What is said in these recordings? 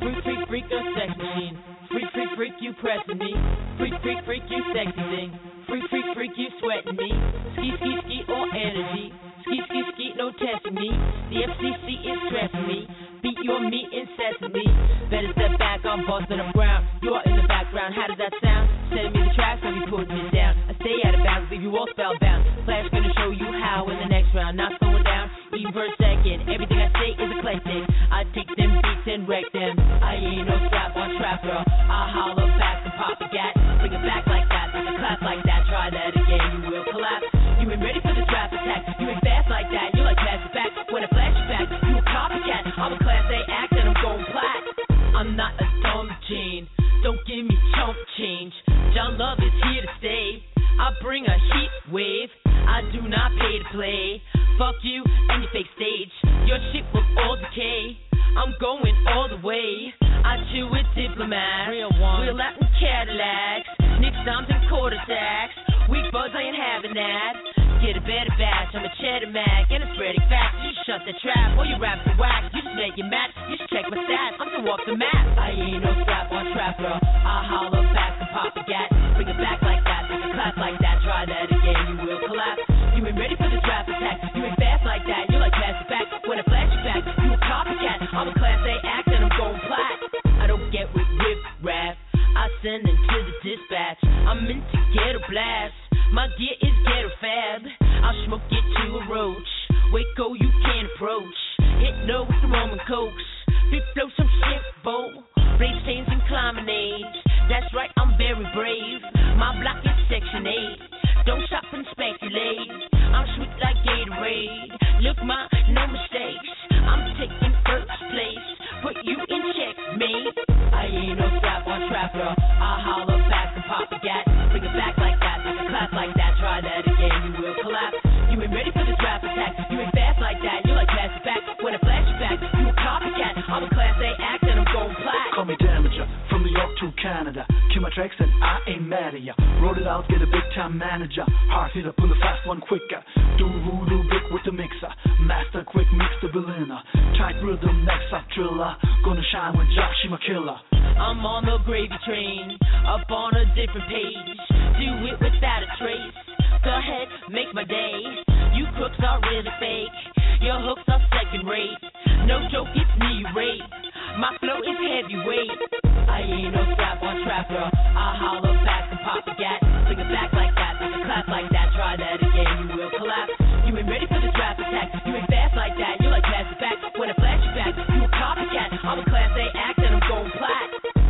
Freak, freak, freak, a sex machine. Freak, freak, freak, you pressing me. Freak, freak, freak, you sexy thing. Freak, freak, freak, you sweating me. Ski, ski, ski, all energy. Ski, ski, ski, no testing me. The FCC is stressing me. Beat you on me incessantly. Better step back, I'm busting up ground. You're in the background, how does that sound? Sending me the tracks, I'll be putting it down. I stay out of bounds, leave you all spellbound. Flash gonna show you how in the next round. Not slowing down, even for a second. Everything I say is eclectic. I take them beats and wreck them. I ain't no strap on trapper. I holler back and pop a gat. Bring it back like that, make a clap like that. Try that again, you will collapse. You ain't ready for the trap attack. You ain't fast like that, you like pass it back. When I flash you back, you a copycat. I'm a class A act and I'm going plat. I'm not a dumb gene. Don't give me chump change. John Love is here to stay. I bring a heat wave. I do not pay to play. Fuck you and your fake stage. Your shit will all decay. I'm going all the way. I chew with diplomats. Real Latin Cadillacs. Nick Stoms and quarter sacks. Weak bugs, I ain't having that. Get a better batch. I'm a cheddar mag and it's spreading fast. You shut the trap. All you raps are whack. You just make it match. You should check my stats. I'm so off the map. I ain't no strap on trapper. I holler back and pop a gat. Bring it back like that. Make a clap like that. Try that again. You will collapse. You ain't ready for the trap attack. You ain't fast like that. You like pass it back. When I flash you back, you a copycat. I'm a class A act and I'm going plat. I don't get with rip rap. I send them to the dispatch. I'm into ghetto blast. My gear is ghetto fab. I'll smoke it to a roach. Waco, you can't approach. Hit no with the Roman Cokes. Big flow, some shit, bowl. Brave stains and climbing age. That's right, I'm very brave. My block is section 8. Don't shop and speculate. I'm sweet like Gatorade. Look, ma, no mistakes. I'm taking first place. Put you in checkmate. I ain't no strap on trapper. I holler back and pop a gat. Bring it back like that. Make a clap like that. Try that again. You will collapse. You ain't ready for the trap attack. You ain't fast like that. You like pass it back. When I flash you back, you a copycat. I'm a class A act and I'm going plat. Call me Damager, from New York to Canada. Kill my tracks and I ain't mad at ya. Roll it out, get a big time manager. Hard hitter, pull a fast one quicker. Do voodoo big with the mixer. Master quick mix the Berliner. Tight rhythm, next up driller. Gonna shine with Josh, she my killer. I'm on the gravy train, up on a different page. Do it without a trace. Go ahead, make my day. You crooks are really fake. Your hooks are second rate. No joke, it's me you rape. My flow is heavyweight. I ain't no strap on trapper. I holler back and pop a gat. Bring it back like that, make a clap like that. Try that again, you will collapse. You ain't ready for the trap attack. You ain't fast like that, you like pass it back. When I flash you back, you a copycat. I'm a class A act and I'm going plat.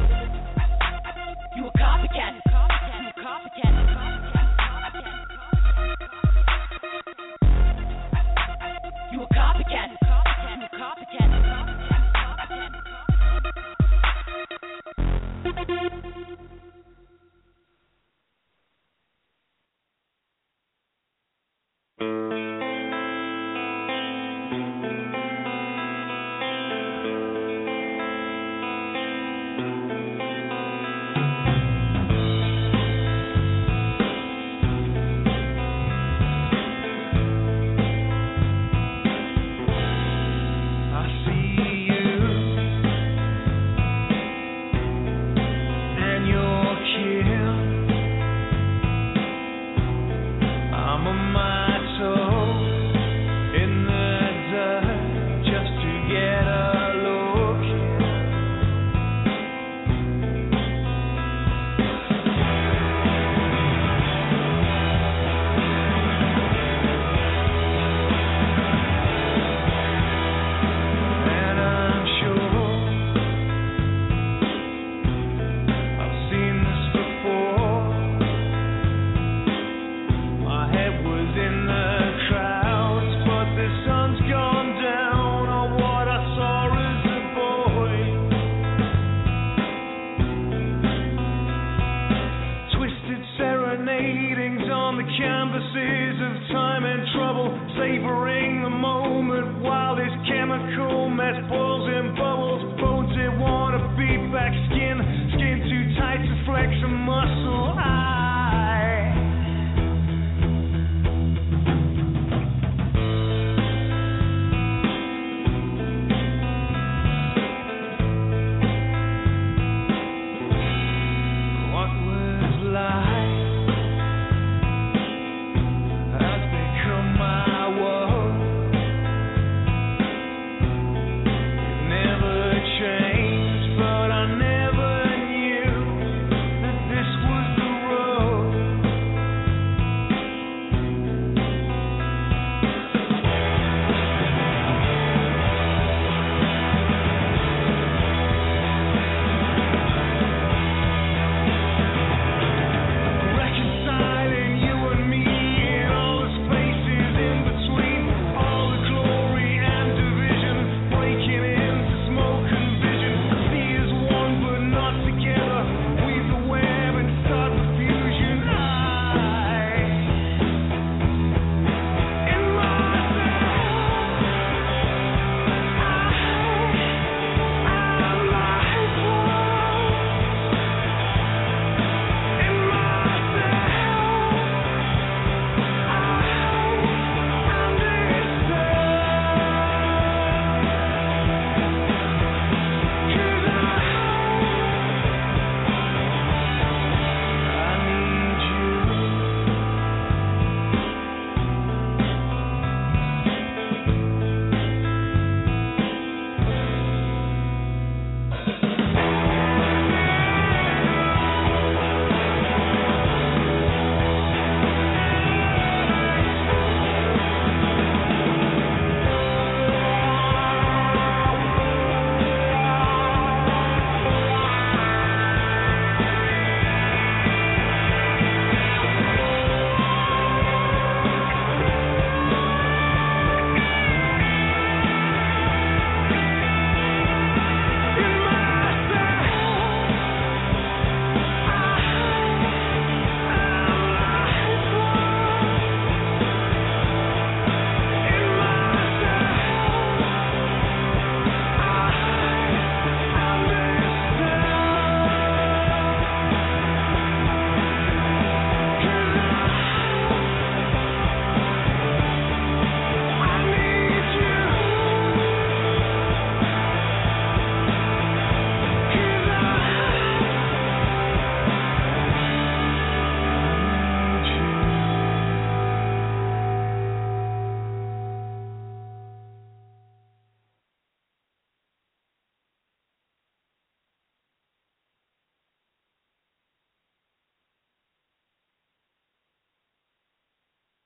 You a copycat. You a copycat. You a copycat. You a copycat.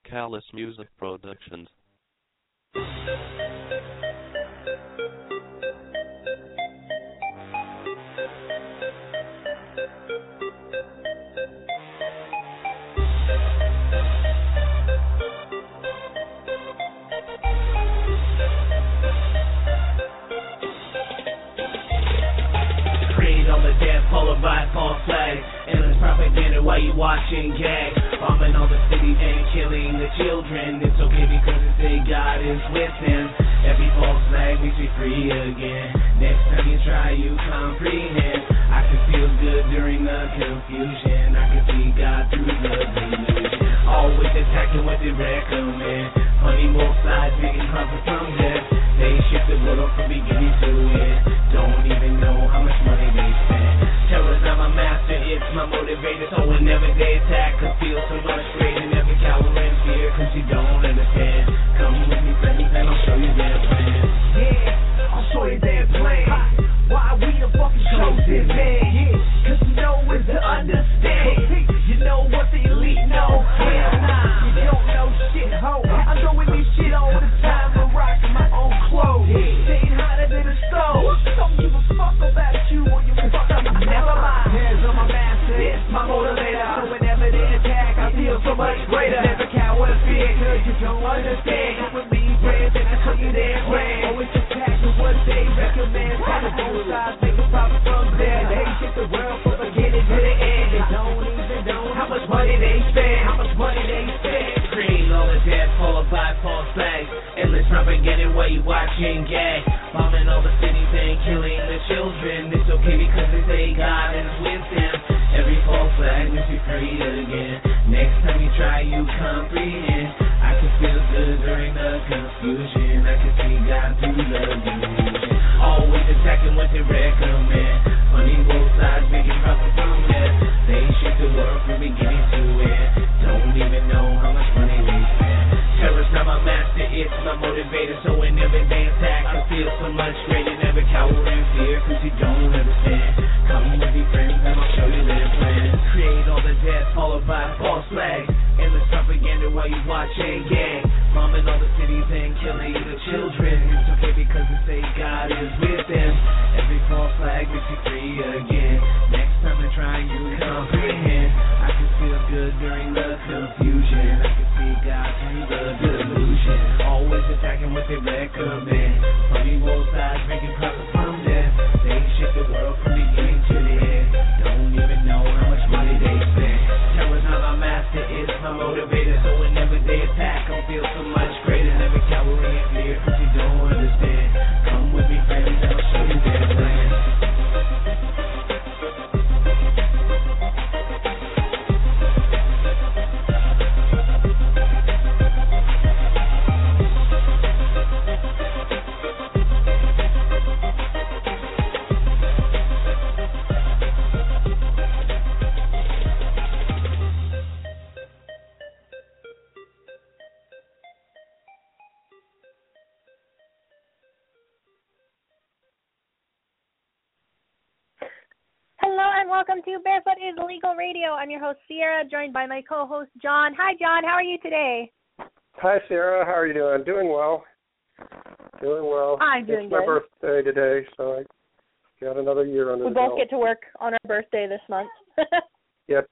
Callous Music Productions. Followed by false flags, endless propaganda while you watching gag, bombing all the cities and killing the children. It's okay because they say God is with them. Every false flag makes me free again. Next time you try, you comprehend. I can feel good during the confusion. I can see God through the delusion. Always attacking what they recommend. Funny both sides making profit from this. They shift the world from beginning to end. Don't even know how much money they spend. Terror's not my master, it's my motivator. So whenever they attack, I feel so much greater. Never cower in fear, cause you don't understand. Come with me, friends, and I'll show you their plan. Yeah, I'll show you their plan. Why we the fucking chosen, man? Yeah, cause you know it's to understand. You know what the elite know? Hell nah, you don't know shit, ho. I'm doing this shit all the time, but rocking my own clothes. Staying hotter than a stove. Don't give a fuck about you or you fuck up. Never mind. Hands on my master, it's my motivator. So whenever they attack, I feel so much greater. Never cower in fear, cause you don't understand. Come with me, friends, and I show you their plan. Always attack with what they recommend. Follow both sides, make a profit from there. They shift the world from beginning to the end. They don't even know how much money they spend. How much money they spend. Creating all the death, followed by false flags. Endless propaganda while you watching gag. Bombing all the cities and killing the children. It's okay because they say God is with them. Every false flag makes you free again. Next time you try, you comprehend. I can feel good during the confusion. I can see God through the delusion. Always attacking what they recommend. Funny both sides making profit from it. They shift the world from beginning to end. Don't even know how much money they spend. Terror's not my master, it's my motivator. So whenever they attack, I feel so much greater. Never cower in fear, cause you don't understand. Come with me, friends, and I'll show you their plan. Create all the death, followed by false flags. Endless propaganda while you watch a gang. Bombing all the cities and killing the children. It's okay because they say God is with them. Every false flag makes you free again. Next time I try, you comprehend. I can feel good during the confusion. I can see God through the delusion. Always attacking what they recommend. Funny both sides making profit from them. They shift the world from beginning to the end. Don't even know how much money they spend. Terror's not my master, it's my motivator. So whenever they attack, I feel so much greater. Never cower in fear, cause you don't understand. Come with me, friends, and I'll show you their plan. Welcome to Barefoot is Legal Radio. I'm your host, Sierra, joined by my co-host, John. Hi, John. How are you today? Hi, Sarah. How are you doing? Doing well. Doing well. I'm doing it's good. It's my birthday today, so I got another year under the belt. We both get to work on our birthday this month. Yep.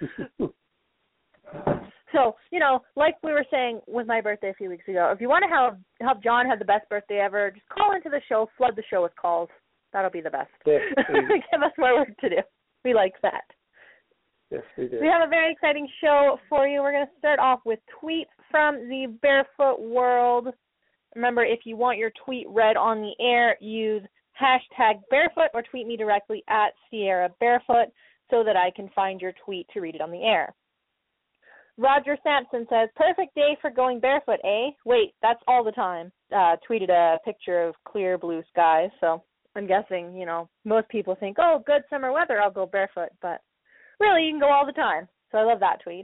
So, like we were saying with my birthday a few weeks ago, if you want to help John have the best birthday ever, just call into the show, flood the show with calls. That'll be the best. Yes, give us more work to do. We like that. Yes, we do. We have a very exciting show for you. We're going to start off with tweets from the Barefoot world. Remember, if you want your tweet read on the air, use hashtag Barefoot or tweet me directly at Sierra Barefoot so that I can find your tweet to read it on the air. Roger Sampson says, perfect day for going barefoot, eh? Wait, that's all the time. Tweeted a picture of clear blue skies, so I'm guessing, most people think, oh, good summer weather, I'll go barefoot. But really, you can go all the time. So I love that tweet.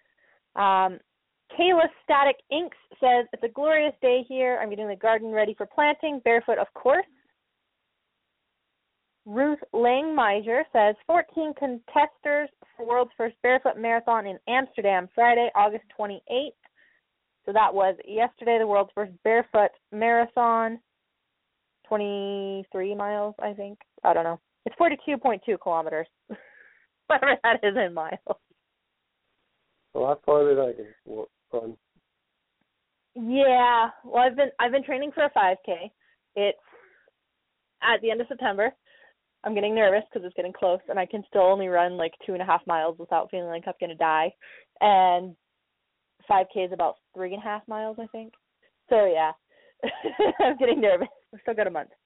Kayla Static Inks says, it's a glorious day here. I'm getting the garden ready for planting. Barefoot, of course. Ruth Lang-Meiser says, 14 contesters for world's first barefoot marathon in Amsterdam, Friday, August 28th. So that was yesterday, the world's first barefoot marathon, 23 miles, I think. I don't know. It's 42.2 kilometers, whatever that is in miles. A lot farther than I can run. Yeah, well, I've been training for a 5K. It's at the end of September. I'm getting nervous because it's getting close, and I can still only run like 2.5 miles without feeling like I'm going to die. And 5K is about 3.5 miles, I think. So, yeah, I'm getting nervous. I've still got a month.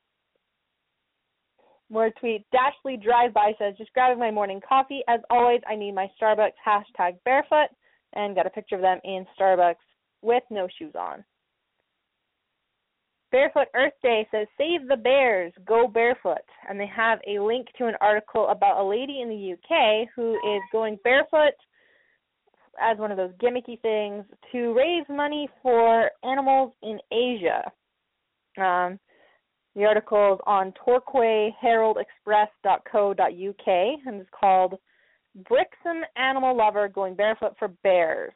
More tweets. Dashley Drive-By says, just grabbing my morning coffee. As always, I need my Starbucks #barefoot, and got a picture of them in Starbucks with no shoes on. Barefoot Earth Day says, save the bears, go barefoot. And they have a link to an article about a lady in the UK who is going barefoot as one of those gimmicky things to raise money for animals in Asia. The article is on torquayheraldexpress.co.uk and is called Brixham Animal Lover Going Barefoot for Bears.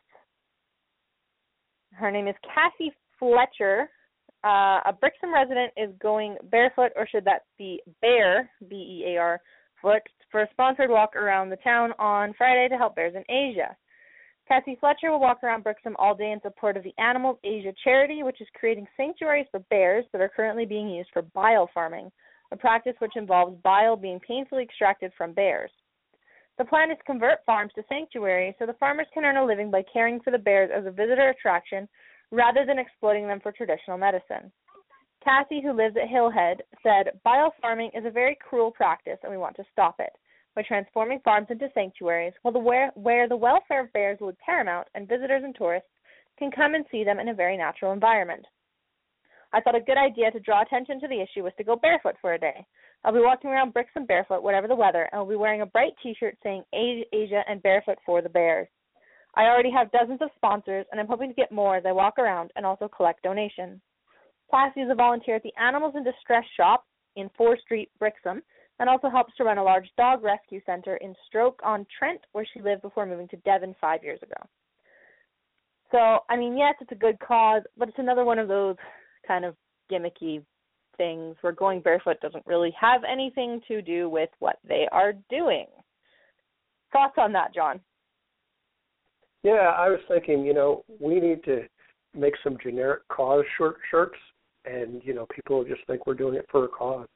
Her name is Cassie Fletcher. A Brixham resident is going barefoot, or should that be bear, B-E-A-R, foot, for a sponsored walk around the town on Friday to help bears in Asia. Cassie Fletcher will walk around Brixham all day in support of the Animals Asia charity, which is creating sanctuaries for bears that are currently being used for bile farming, a practice which involves bile being painfully extracted from bears. The plan is to convert farms to sanctuaries so the farmers can earn a living by caring for the bears as a visitor attraction rather than exploiting them for traditional medicine. Cassie, who lives at Hillhead, said, bile farming is a very cruel practice and we want to stop it by transforming farms into sanctuaries where the welfare of bears will be paramount and visitors and tourists can come and see them in a very natural environment. I thought a good idea to draw attention to the issue was to go barefoot for a day. I'll be walking around Brixham barefoot, whatever the weather, and I'll be wearing a bright T-shirt saying Asia and barefoot for the bears. I already have dozens of sponsors, and I'm hoping to get more as I walk around and also collect donations. Cassie is a volunteer at the Animals in Distress shop in 4 Street, Brixham, and also helps to run a large dog rescue center in Stoke-on-Trent, where she lived before moving to Devon 5 years ago. So, I mean, yes, it's a good cause, but it's another one of those kind of gimmicky things where going barefoot doesn't really have anything to do with what they are doing. Thoughts on that, John? Yeah, I was thinking, we need to make some generic cause shirts, and, people just think we're doing it for a cause.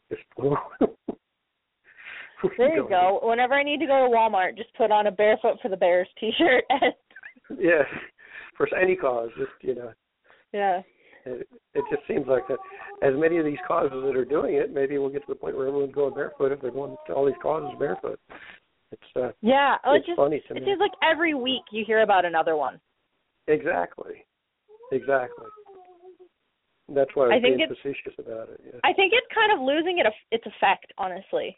There you go. Whenever I need to go to Walmart, just put on a Barefoot for the Bears T-shirt. Yeah, for any cause, Yeah. It just seems like that. As many of these causes that are doing it, maybe we'll get to the point where everyone's going barefoot if they're going to all these causes barefoot. It's it's funny to me. It seems like every week you hear about another one. Exactly. That's why I'm being facetious about it. Yeah. I think it's kind of losing its effect, honestly.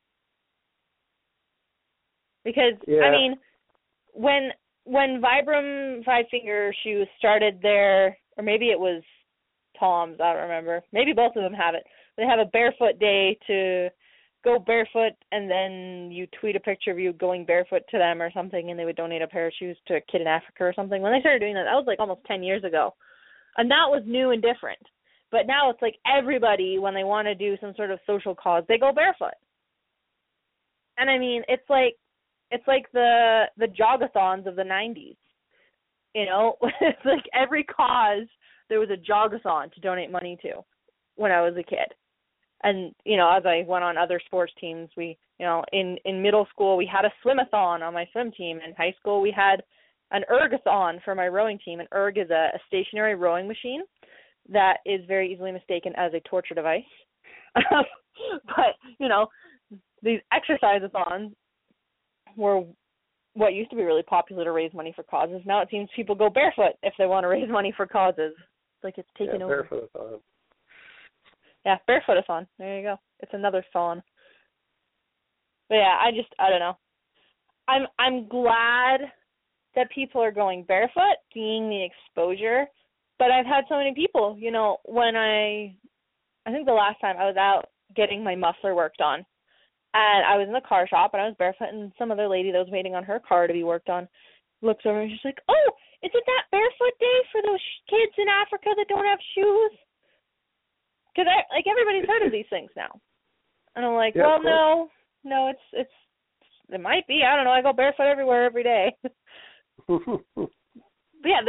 Because, yeah. I mean, when Vibram Five Finger Shoes started their, or maybe it was Tom's, I don't remember. Maybe both of them have it. They have a barefoot day to go barefoot, and then you tweet a picture of you going barefoot to them or something, and they would donate a pair of shoes to a kid in Africa or something. When they started doing that was like almost 10 years ago. And that was new and different. But now it's like everybody, when they want to do some sort of social cause, they go barefoot. And I mean, it's like the jogathons of the 90s. It's like every cause there was a jogathon to donate money to when I was a kid. And, as I went on other sports teams, we, in middle school, we had a swimathon on my swim team. In high school, we had an ergathon for my rowing team. An erg is a stationary rowing machine that is very easily mistaken as a torture device. But, these exercise-a-thons were what used to be really popular to raise money for causes. Now it seems people go barefoot if they want to raise money for causes. It's like it's taken over. Barefoot-a-thon. Yeah, barefoot-a-thon. There you go. It's another thon. But yeah, I don't know. I'm glad that people are going barefoot, seeing the exposure. But I've had so many people, when I think the last time I was out getting my muffler worked on, and I was in the car shop and I was barefoot, and some other lady that was waiting on her car to be worked on looks over and she's like, "Oh, is it that barefoot day for those kids in Africa that don't have shoes?" Because everybody's heard of these things now, and I'm like, "Well, no, it might be. I don't know. I go barefoot everywhere every day." But yeah,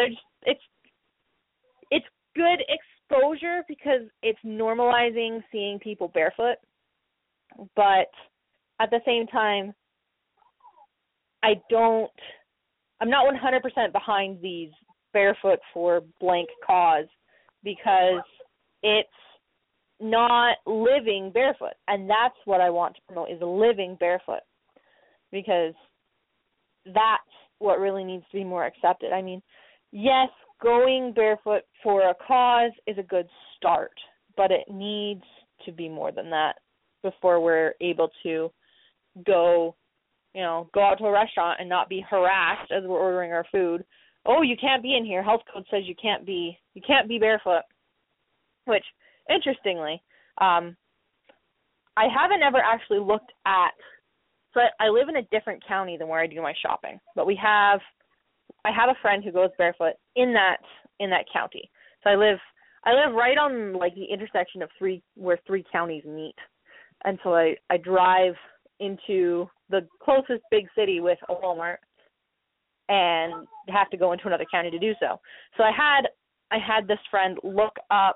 it's good exposure because it's normalizing seeing people barefoot, but at the same time, I'm not 100% behind these barefoot for blank cause because it's not living barefoot, and that's what I want to promote is living barefoot because that's what really needs to be more accepted. I mean, yes, going barefoot for a cause is a good start, but it needs to be more than that before we're able to go out to a restaurant and not be harassed as we're ordering our food. Oh, you can't be in here. Health code says you can't be barefoot. Which, interestingly, I haven't ever actually looked at. So I live in a different county than where I do my shopping, but I have a friend who goes barefoot in that county. So I live right on like the intersection of where three counties meet, and so I drive into the closest big city with a Walmart and have to go into another county to do so. So I had this friend look up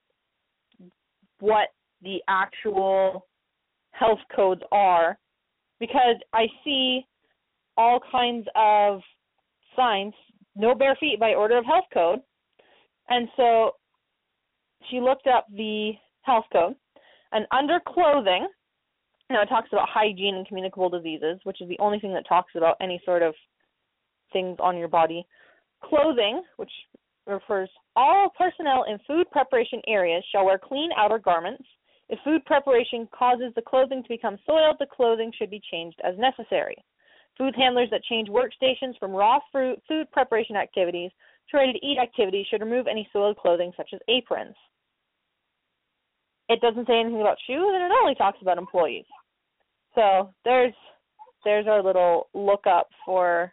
what the actual health codes are because I see all kinds of signs, no bare feet by order of health code. And so she looked up the health code, and under clothing, it talks about hygiene and communicable diseases, which is the only thing that talks about any sort of things on your body. Clothing, which refers all personnel in food preparation areas shall wear clean outer garments. If food preparation causes the clothing to become soiled, the clothing should be changed as necessary. Food handlers that change workstations from raw food preparation activities to ready-to-eat activities should remove any soiled clothing, such as aprons. It doesn't say anything about shoes, and it only talks about employees. So there's our little look-up for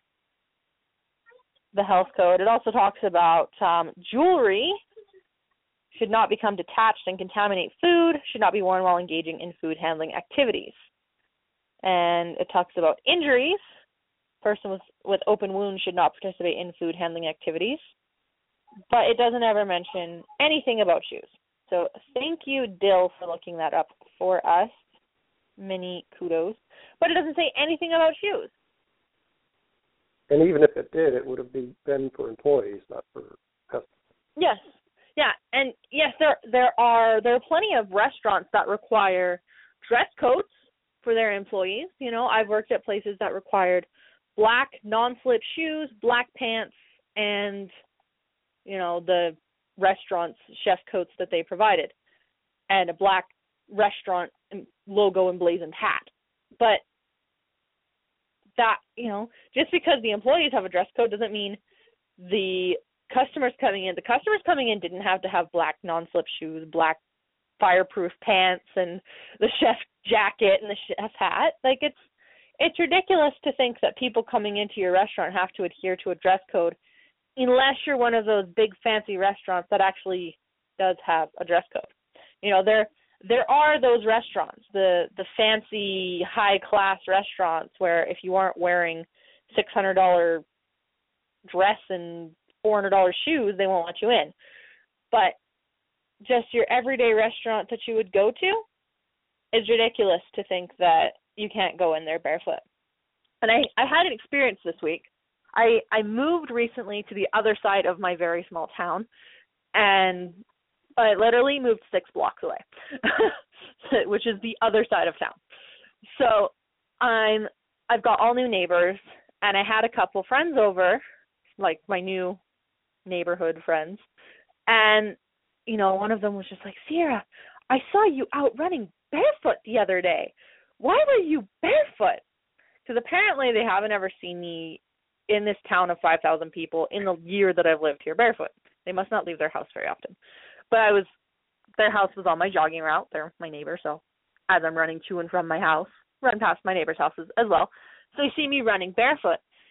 the health code. It also talks about jewelry should not become detached and contaminate food, should not be worn while engaging in food handling activities. And it talks about injuries. Person with open wounds should not participate in food handling activities. But it doesn't ever mention anything about shoes. So thank you, Dill, for looking that up for us. Many kudos. But it doesn't say anything about shoes. And even if it did, it would have been for employees, not for customers. Yes. Yeah. And yes, there are plenty of restaurants that require dress codes for their employees. You know, I've worked at places that required black non-slip shoes, black pants, and, you know, the restaurant's chef coats that they provided, and a black restaurant logo emblazoned hat. But that, you know, just because the employees have a dress code doesn't mean the customers coming in didn't have to have black non-slip shoes, black fireproof pants, and the chef jacket and the chef hat. Like, it's ridiculous to think that people coming into your restaurant have to adhere to a dress code unless you're one of those big fancy restaurants that actually does have a dress code. You know, there are those restaurants, the fancy high-class restaurants where if you aren't wearing $600 dress and $400 shoes, they won't let you in. But just your everyday restaurant that you would go to is ridiculous to think that you can't go in there barefoot. And I had an experience this week. I moved recently to the other side of my very small town, and I literally moved 6 blocks away, which is the other side of town. So I've got all new neighbors, and I had a couple friends over, like my new neighborhood friends, and, you know, one of them was just like, "Sierra, I saw you out running barefoot the other day. Why were you barefoot?" Because apparently they haven't ever seen me in this town of 5,000 people in the year that I've lived here barefoot. They must not leave their house very often. But their house was on my jogging route. They're my neighbor, so as I'm running to and from my house, run past my neighbor's houses as well. So they see me running barefoot.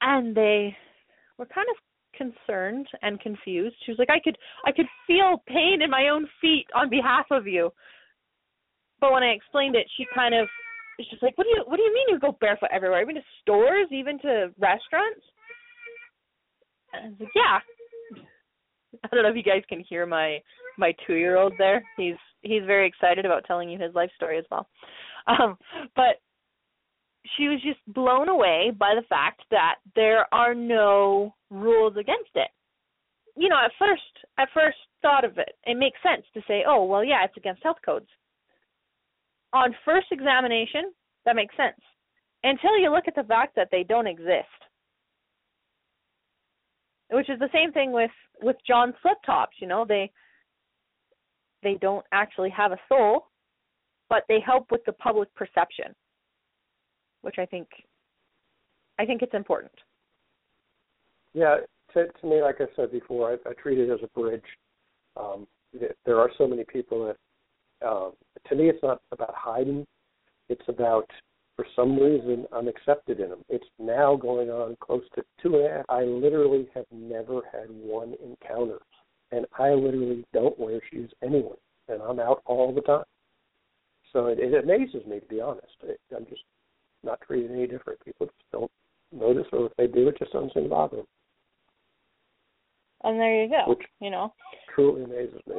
And they were kind of concerned and confused. She was like, I could feel pain in my own feet on behalf of you. But when I explained it, she's like, what do you mean you go barefoot everywhere? Even to stores, even to restaurants? And I was like, yeah. I don't know if you guys can hear my 2-year-old there. He's very excited about telling you his life story as well. But she was just blown away by the fact that there are no rules against it. You know, at first thought of it, it makes sense to say, oh, well, yeah, it's against health codes. On first examination, that makes sense. Until you look at the fact that they don't exist. Which is the same thing with John's flip tops, you know, they don't actually have a soul, but they help with the public perception, which I think it's important. Yeah, to me, like I said before, I treat it as a bridge. There are so many people that, to me, it's not about hiding. It's about, for some reason, I'm accepted in them. It's now going on close to 2.5. I literally have never had one encounter, and I literally don't wear shoes anywhere, and I'm out all the time. So it amazes me, to be honest. I'm just not treated any different. People just don't notice, or if they do, it just doesn't seem to bother them. And there you go. Which you know, truly amazes me.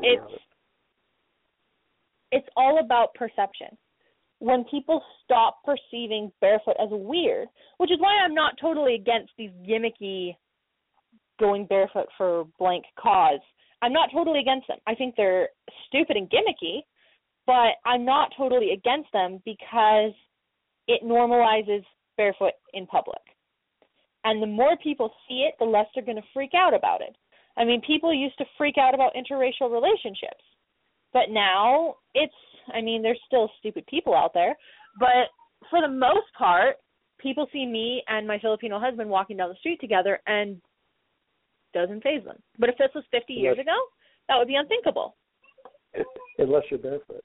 It's all about perception. When people stop perceiving barefoot as weird, which is why I'm not totally against these gimmicky going barefoot for blank cause. I'm not totally against them. I think they're stupid and gimmicky, but I'm not totally against them because it normalizes barefoot in public. And the more people see it, the less they're going to freak out about it. I mean, people used to freak out about interracial relationships, but now there's still stupid people out there, but for the most part, people see me and my Filipino husband walking down the street together and doesn't faze them. But if this was 50 years ago, that would be unthinkable. Unless you're barefoot.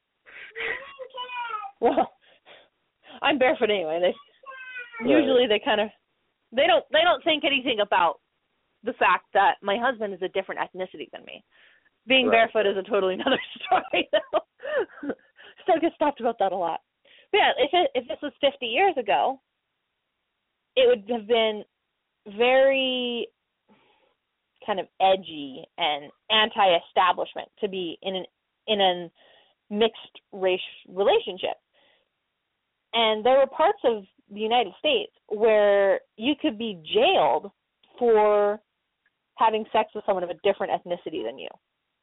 Well, I'm barefoot anyway. Usually they don't think anything about the fact that my husband is a different ethnicity than me. Being barefoot is a totally another story, though. Still get stopped about that a lot. But yeah, if this was 50 years ago, it would have been very kind of edgy and anti-establishment to be in a mixed race relationship. And there were parts of the United States where you could be jailed for having sex with someone of a different ethnicity than you.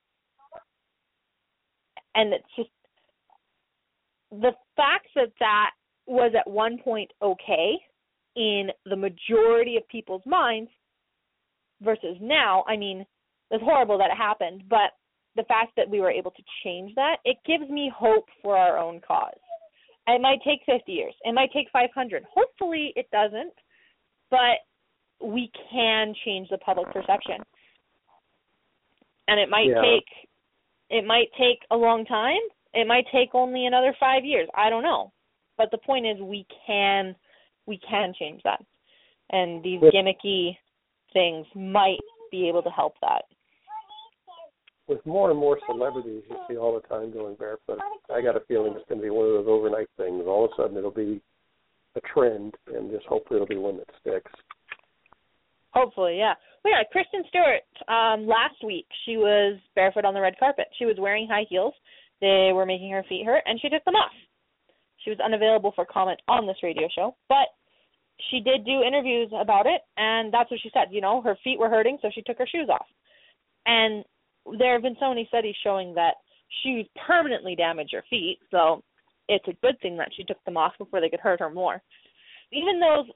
And it's just the fact that was at one point okay in the majority of people's minds versus now, I mean, it's horrible that it happened, but the fact that we were able to change that, it gives me hope for our own cause. It might take 50 years. It might take 500. Hopefully it doesn't, but we can change the public perception. And it might take a long time. It might take only another 5 years. I don't know. But the point is we can change that. And these gimmicky things might be able to help that. With more and more celebrities you see all the time going barefoot, I got a feeling it's going to be one of those overnight things. All of a sudden it'll be a trend, and just hopefully it'll be one that sticks. Hopefully, yeah. Well, yeah, Kristen Stewart, last week, she was barefoot on the red carpet. She was wearing high heels. They were making her feet hurt, and she took them off. She was unavailable for comment on this radio show, but she did do interviews about it, and that's what she said. You know, her feet were hurting, so she took her shoes off. And there have been so many studies showing that shoes permanently damage your feet, so it's a good thing that she took them off before they could hurt her more. Even those,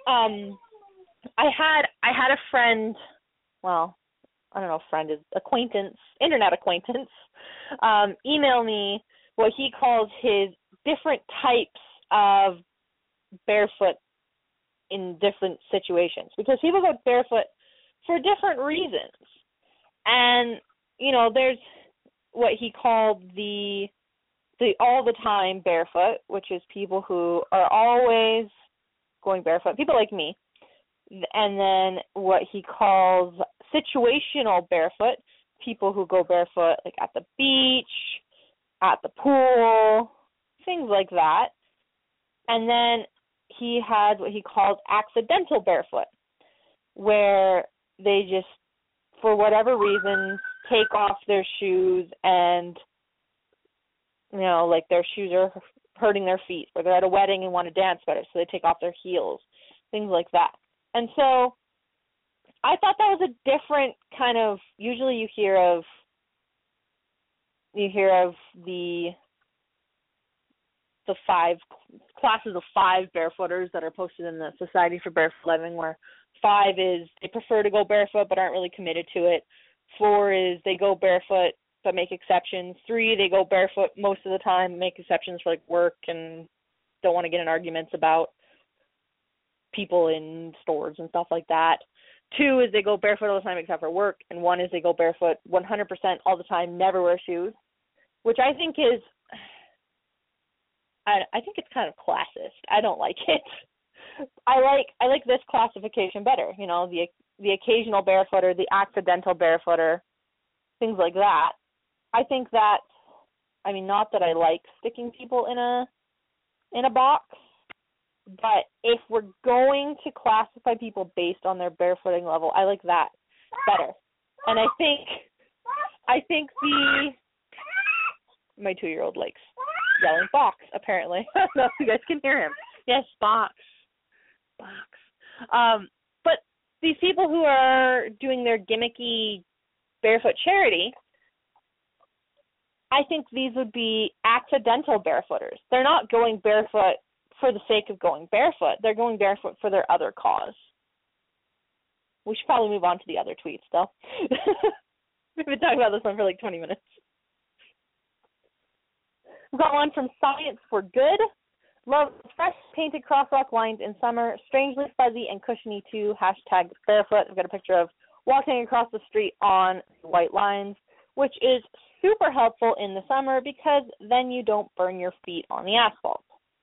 I had a friend, well, I don't know if friend is acquaintance, internet acquaintance, email me what he calls his different types of barefoot in different situations, because people go barefoot for different reasons. And, you know, there's what he called the all the time barefoot, which is people who are always going barefoot, people like me, and then what he calls situational barefoot, people who go barefoot like at the beach, at the pool, things like that. And then he has what he calls accidental barefoot, where they just, for whatever reason, take off their shoes and, you know, like their shoes are hurting their feet, or they're at a wedding and want to dance better, so they take off their heels, things like that. And so I thought that was a different kind of, usually you hear of the 5 classes of 5 barefooters that are posted in the Society for Barefoot Living, where 5 is they prefer to go barefoot but aren't really committed to it. 4 is they go barefoot but make exceptions. 3, they go barefoot most of the time, make exceptions for like work and don't want to get in arguments about people in stores and stuff like that. 2 is they go barefoot all the time except for work, and 1 is they go barefoot 100% all the time, never wear shoes, which I think is, I think it's kind of classist. I don't like it. I like this classification better. You know, the occasional barefooter, the accidental barefooter, things like that. I think that, I mean, not that I like sticking people in a box, but if we're going to classify people based on their barefooting level, I like that better. And I think my 2-year-old likes yelling box, apparently. I don't know if you guys can hear him. Yes, box. But these people who are doing their gimmicky barefoot charity, I think these would be accidental barefooters. They're not going barefoot for the sake of going barefoot. They're going barefoot for their other cause. We should probably move on to the other tweets, though. We've been talking about this one for like 20 minutes. We've got one from Science for Good. Love fresh painted crosswalk lines in summer. Strangely fuzzy and cushiony too. Hashtag barefoot. I've got a picture of walking across the street on white lines, which is super helpful in the summer because then you don't burn your feet on the asphalt.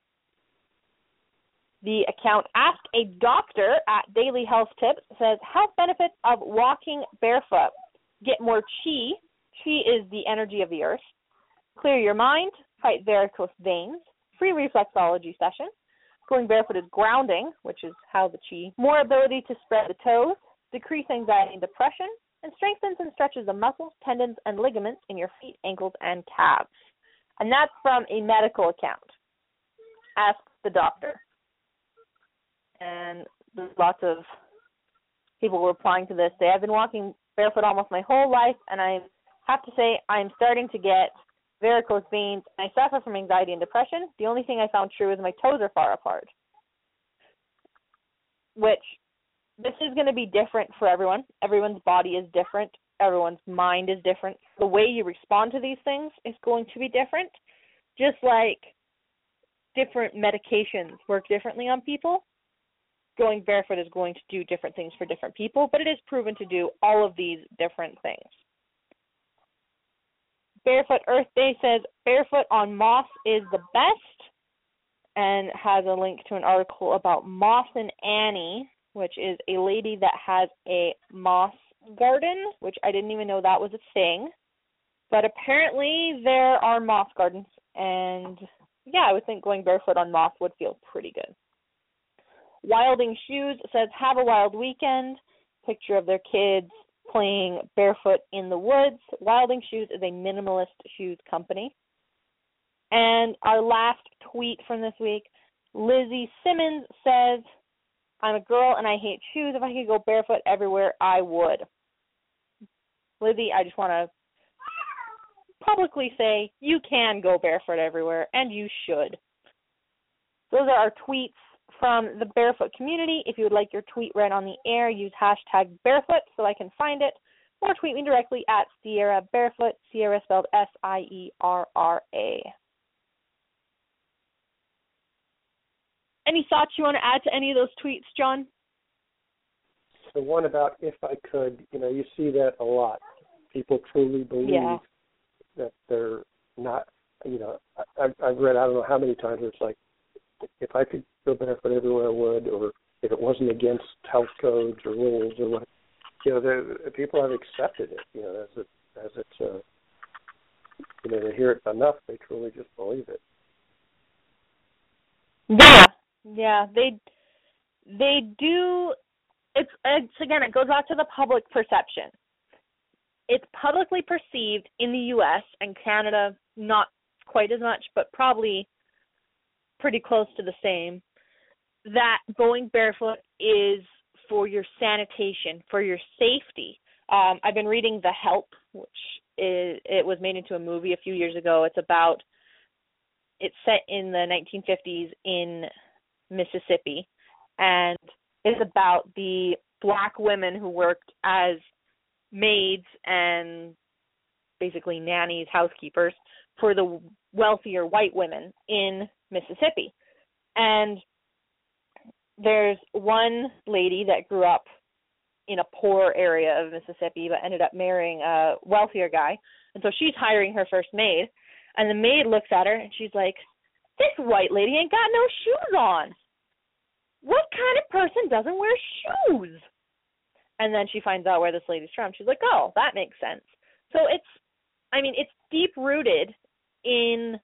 The account Ask a Doctor at Daily Health Tips says, health benefits of walking barefoot. Get more chi. Chi is the energy of the earth. Clear your mind. Fight varicose veins. Free reflexology session. Going barefoot is grounding, which is how the chi. More ability to spread the toes. Decrease anxiety and depression. And strengthens and stretches the muscles, tendons, and ligaments in your feet, ankles, and calves. And that's from a medical account. Ask the Doctor. And there's lots of people replying to this. Say, I've been walking barefoot almost my whole life, and I have to say I'm starting to get varicose veins. I suffer from anxiety and depression. The only thing I found true is my toes are far apart. Which, this is going to be different for everyone. Everyone's body is different. Everyone's mind is different. The way you respond to these things is going to be different. Just like different medications work differently on people, going barefoot is going to do different things for different people, but it is proven to do all of these different things. Barefoot Earth Day says barefoot on moss is the best, and has a link to an article about Moss and Annie, which is a lady that has a moss garden, which I didn't even know that was a thing. But apparently there are moss gardens, and yeah, I would think going barefoot on moss would feel pretty good. Wilding Shoes says, have a wild weekend. Picture of their kids playing barefoot in the woods. Wilding Shoes is a minimalist shoes company. And our last tweet from this week, Lizzie Simmons says, I'm a girl and I hate shoes. If I could go barefoot everywhere, I would. Lizzie, I just want to publicly say you can go barefoot everywhere, and you should. Those are our tweets from the barefoot community. If you would like your tweet read on the air, use hashtag barefoot so I can find it, or tweet me directly at Sierra Barefoot, Sierra spelled Sierra. Any thoughts you want to add to any of those tweets, John? The one about if I could, you see that a lot. People truly believe that they're not, I've read I don't know how many times it's like, if I could go barefoot everywhere I would, or if it wasn't against health codes or rules or what, people have accepted it. As it's they hear it enough, they truly just believe it. Yeah, they do. It's again, it goes back to the public perception. It's publicly perceived in the U.S. and Canada, not quite as much, but probably pretty close to the same, that going barefoot is for your sanitation, for your safety. I've been reading The Help, which it was made into a movie a few years ago. It's set in the 1950s in Mississippi, and it's about the black women who worked as maids and basically nannies, housekeepers for the wealthier white women in Mississippi. And there's one lady that grew up in a poor area of Mississippi but ended up marrying a wealthier guy. And so she's hiring her first maid. And the maid looks at her and she's like, "This white lady ain't got no shoes on. What kind of person doesn't wear shoes?" And then she finds out where this lady's from. She's like, "Oh, that makes sense." So it's deep-rooted in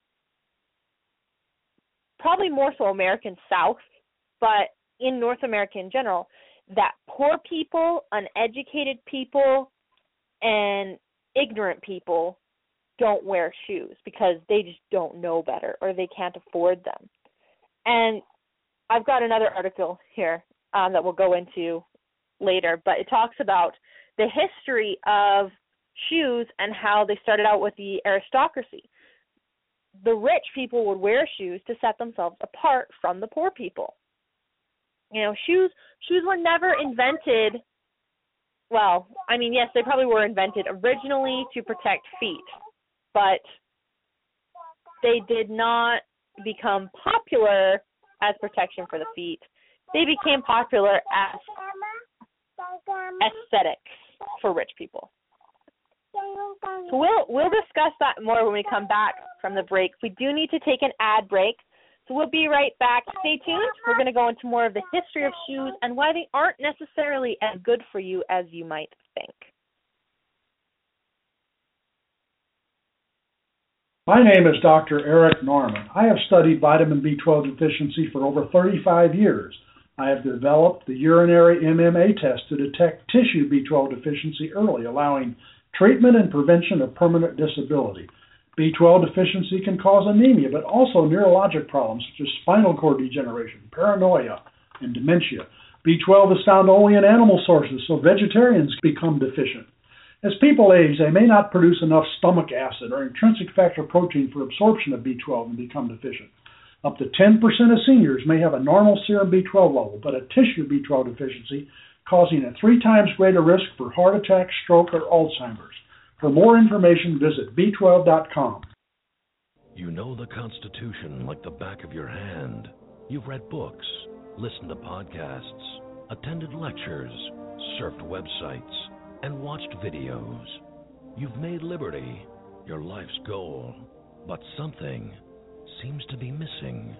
probably more so American South, but in North America in general, that poor people, uneducated people, and ignorant people don't wear shoes because they just don't know better or they can't afford them. And I've got another article here that we'll go into later, but it talks about the history of shoes and how they started out with the aristocracy. The rich people would wear shoes to set themselves apart from the poor people. Shoes were never invented. Well, yes, they probably were invented originally to protect feet, but they did not become popular as protection for the feet. They became popular as aesthetics for rich people. So we'll discuss that more when we come back from the break. We do need to take an ad break, so we'll be right back. Stay tuned. We're going to go into more of the history of shoes and why they aren't necessarily as good for you as you might think. My name is Dr. Eric Norman. I have studied vitamin B12 deficiency for over 35 years. I have developed the urinary MMA test to detect tissue B12 deficiency early, allowing treatment and prevention of permanent disability. B12 deficiency can cause anemia, but also neurologic problems such as spinal cord degeneration, paranoia, and dementia. B12 is found only in animal sources, so vegetarians become deficient. As people age, they may not produce enough stomach acid or intrinsic factor protein for absorption of B12 and become deficient. Up to 10% of seniors may have a normal serum B12 level, but a tissue B12 deficiency, causing a 3 times greater risk for heart attack, stroke, or Alzheimer's. For more information, visit B12.com. You know the Constitution like the back of your hand. You've read books, listened to podcasts, attended lectures, surfed websites, and watched videos. You've made liberty your life's goal, but something seems to be missing.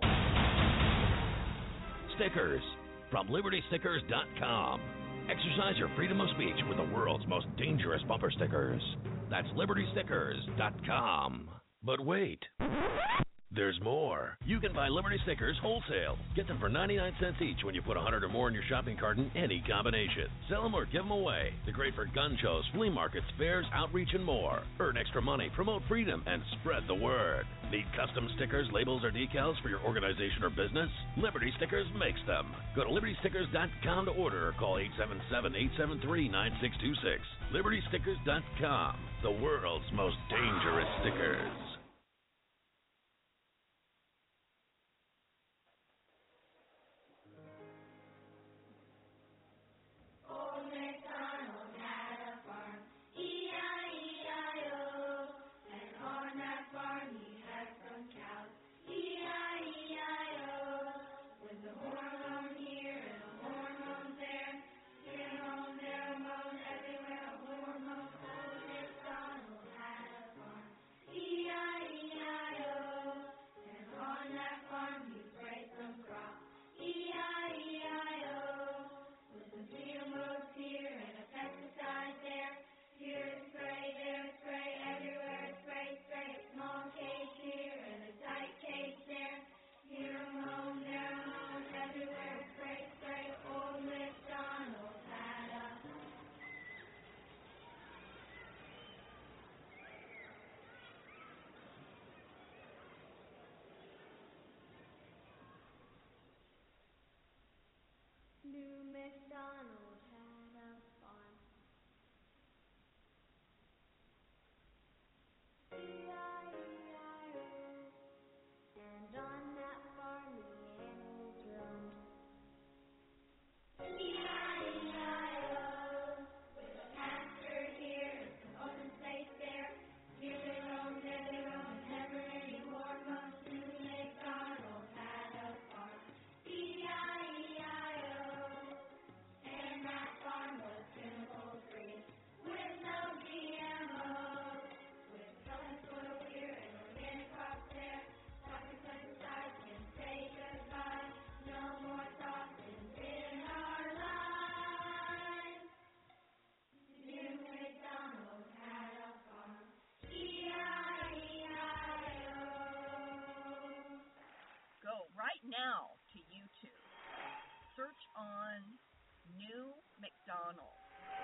Stickers from LibertyStickers.com. Exercise your freedom of speech with the world's most dangerous bumper stickers. That's LibertyStickers.com. But wait, there's more. You can buy Liberty Stickers wholesale. Get them for 99 cents each when you put 100 or more in your shopping cart in any combination. Sell them or give them away. They're great for gun shows, flea markets, fairs, outreach, and more. Earn extra money, promote freedom, and spread the word. Need custom stickers, labels, or decals for your organization or business? Liberty Stickers makes them. Go to LibertyStickers.com to order or call 877-873-9626. LibertyStickers.com, the world's most dangerous stickers. E-I-E-I-O. to YouTube. Search on New McDonald.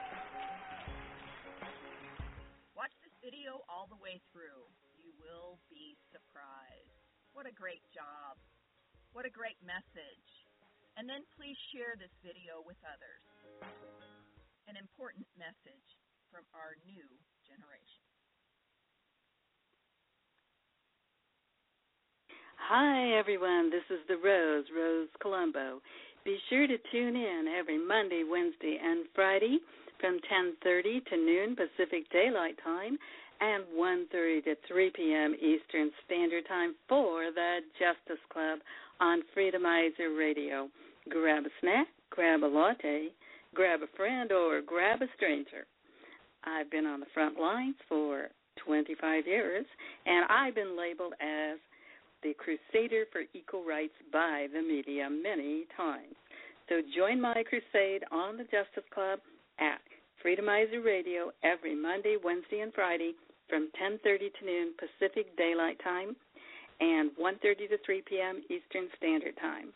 Watch this video all the way through. You will be surprised. What a great job. What a great message. And then please share this video with others. An important message from our new generation. Hi, everyone. This is the Rose Colombo. Be sure to tune in every Monday, Wednesday, and Friday from 10:30 to noon Pacific Daylight Time and 1:30 to 3 p.m. Eastern Standard Time for the Justice Club on Freedomizer Radio. Grab a snack, grab a latte, grab a friend, or grab a stranger. I've been on the front lines for 25 years, and I've been labeled as the crusader for equal rights by the media many times. So join my crusade on the Justice Club at Freedomizer Radio every Monday, Wednesday, and Friday from 10:30 to noon Pacific Daylight Time and 1:30 to 3 p.m. Eastern Standard Time.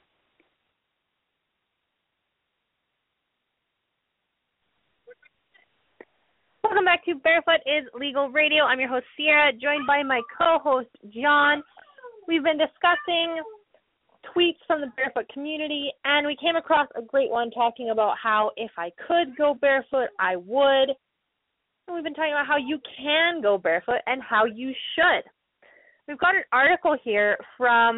Welcome back to Barefoot is Legal Radio. I'm your host, Sierra, joined by my co-host, John. We've been discussing tweets from the barefoot community, and we came across a great one talking about how if I could go barefoot, I would. And we've been talking about how you can go barefoot and how you should. We've got an article here from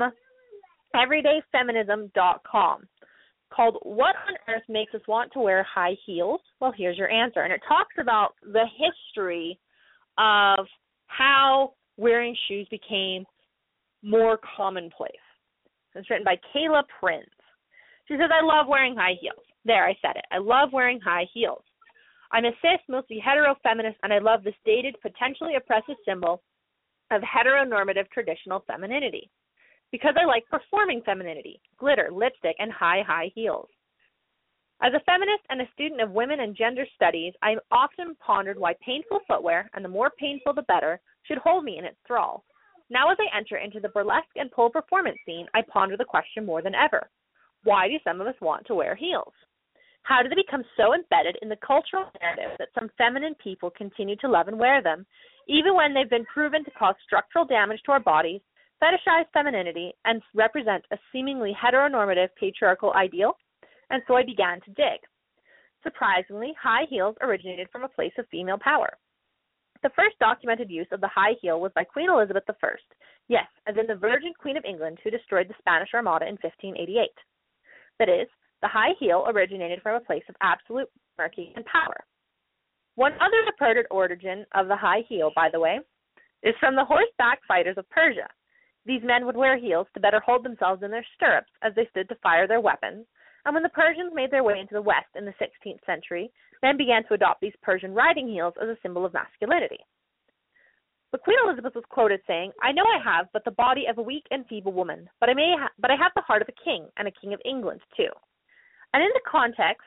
everydayfeminism.com called What on Earth Makes Us Want to Wear High Heels? Well, here's your answer. And it talks about the history of how wearing shoes became more commonplace. It's written by Kayla Prince. She says, I love wearing high heels. There, I said it. I love wearing high heels. I'm a cis, mostly hetero-feminist, and I love this dated, potentially oppressive symbol of heteronormative traditional femininity because I like performing femininity, glitter, lipstick, and high heels. As a feminist and a student of women and gender studies, I've often pondered why painful footwear, and the more painful the better, should hold me in its thrall. Now as I enter into the burlesque and pole performance scene, I ponder the question more than ever. Why do some of us want to wear heels? How do they become so embedded in the cultural narrative that some feminine people continue to love and wear them, even when they've been proven to cause structural damage to our bodies, fetishize femininity, and represent a seemingly heteronormative patriarchal ideal? And so I began to dig. Surprisingly, high heels originated from a place of female power. The first documented use of the high heel was by Queen Elizabeth I. Yes, as in the Virgin Queen of England who destroyed the Spanish Armada in 1588. That is, the high heel originated from a place of absolute monarchy and power. One other purported origin of the high heel, by the way, is from the horseback fighters of Persia. These men would wear heels to better hold themselves in their stirrups as they stood to fire their weapons, and when the Persians made their way into the West in the 16th century, men began to adopt these Persian riding heels as a symbol of masculinity. But Queen Elizabeth was quoted saying, I know I have but the body of a weak and feeble woman, but I have the heart of a king, and a king of England too. And in the context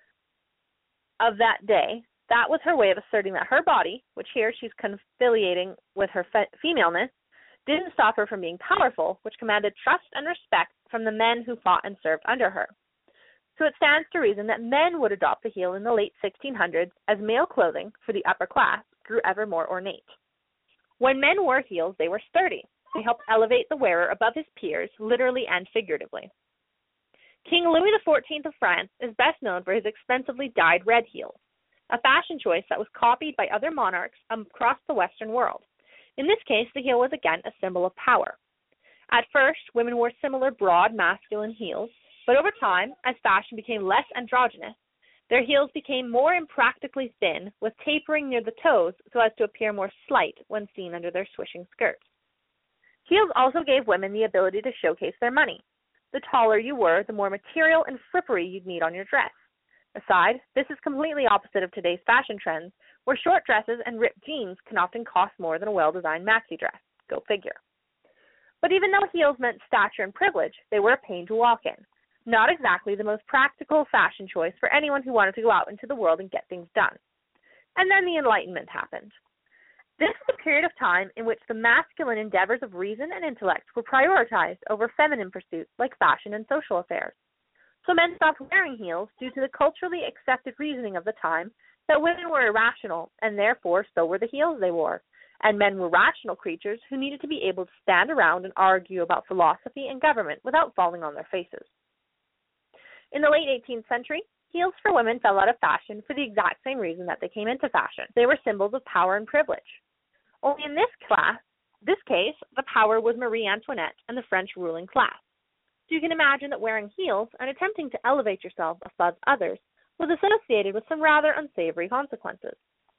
of that day, that was her way of asserting that her body, which here she's confiliating with her femaleness, didn't stop her from being powerful, which commanded trust and respect from the men who fought and served under her. So it stands to reason that men would adopt the heel in the late 1600s as male clothing for the upper class grew ever more ornate. When men wore heels, they were sturdy. They helped elevate the wearer above his peers, literally and figuratively. King Louis XIV of France is best known for his expensively dyed red heels, a fashion choice that was copied by other monarchs across the Western world. In this case, the heel was again a symbol of power. At first, women wore similar broad, masculine heels, but over time, as fashion became less androgynous, their heels became more impractically thin, with tapering near the toes so as to appear more slight when seen under their swishing skirts. Heels also gave women the ability to showcase their money. The taller you were, the more material and frippery you'd need on your dress. Aside, this is completely opposite of today's fashion trends, where short dresses and ripped jeans can often cost more than a well-designed maxi dress. Go figure. But even though heels meant stature and privilege, they were a pain to walk in. Not exactly the most practical fashion choice for anyone who wanted to go out into the world and get things done. And then the Enlightenment happened. This was a period of time in which the masculine endeavors of reason and intellect were prioritized over feminine pursuits like fashion and social affairs. So men stopped wearing heels due to the culturally accepted reasoning of the time that women were irrational, and therefore so were the heels they wore, and men were rational creatures who needed to be able to stand around and argue about philosophy and government without falling on their faces. In the late 18th century, heels for women fell out of fashion for the exact same reason that they came into fashion. They were symbols of power and privilege. Only in this case, the power was Marie Antoinette and the French ruling class. So you can imagine that wearing heels and attempting to elevate yourself above others was associated with some rather unsavory consequences.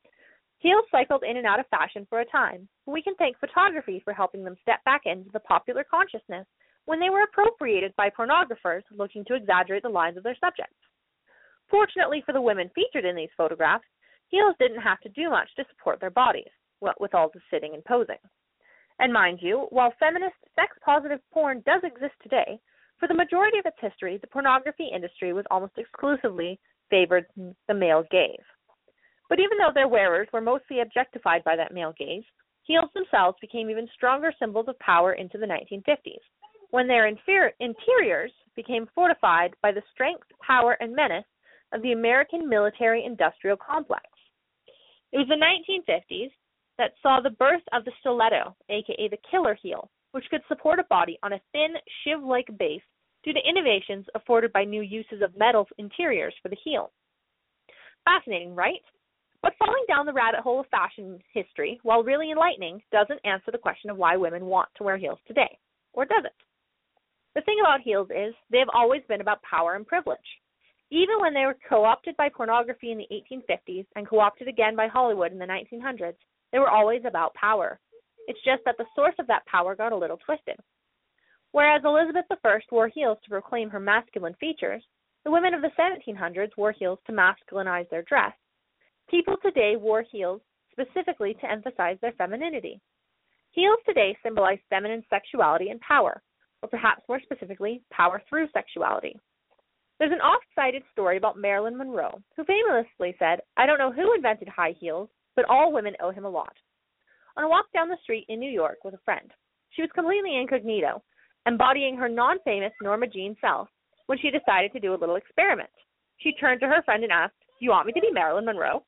Heels cycled in and out of fashion for a time, but we can thank photography for helping them step back into the popular consciousness when they were appropriated by pornographers looking to exaggerate the lines of their subjects. Fortunately for the women featured in these photographs, heels didn't have to do much to support their bodies, with all the sitting and posing. And mind you, while feminist, sex-positive porn does exist today, for the majority of its history, the pornography industry was almost exclusively favored the male gaze. But even though their wearers were mostly objectified by that male gaze, heels themselves became even stronger symbols of power into the 1950s, when their interiors became fortified by the strength, power, and menace of the American military-industrial complex. It was the 1950s that saw the birth of the stiletto, aka the killer heel, which could support a body on a thin, shiv-like base due to innovations afforded by new uses of metal interiors for the heel. Fascinating, right? But falling down the rabbit hole of fashion history, while really enlightening, doesn't answer the question of why women want to wear heels today. Or does it? The thing about heels is they have always been about power and privilege. Even when they were co-opted by pornography in the 1850s and co-opted again by Hollywood in the 1900s, they were always about power. It's just that the source of that power got a little twisted. Whereas Elizabeth I wore heels to proclaim her masculine features, the women of the 1700s wore heels to masculinize their dress. People today wore heels specifically to emphasize their femininity. Heels today symbolize feminine sexuality and power, or perhaps more specifically, power through sexuality. There's an oft-cited story about Marilyn Monroe, who famously said, "I don't know who invented high heels, but all women owe him a lot." On a walk down the street in New York with a friend, she was completely incognito, embodying her non-famous Norma Jean self, when she decided to do a little experiment. She turned to her friend and asked, "Do you want me to be Marilyn Monroe?"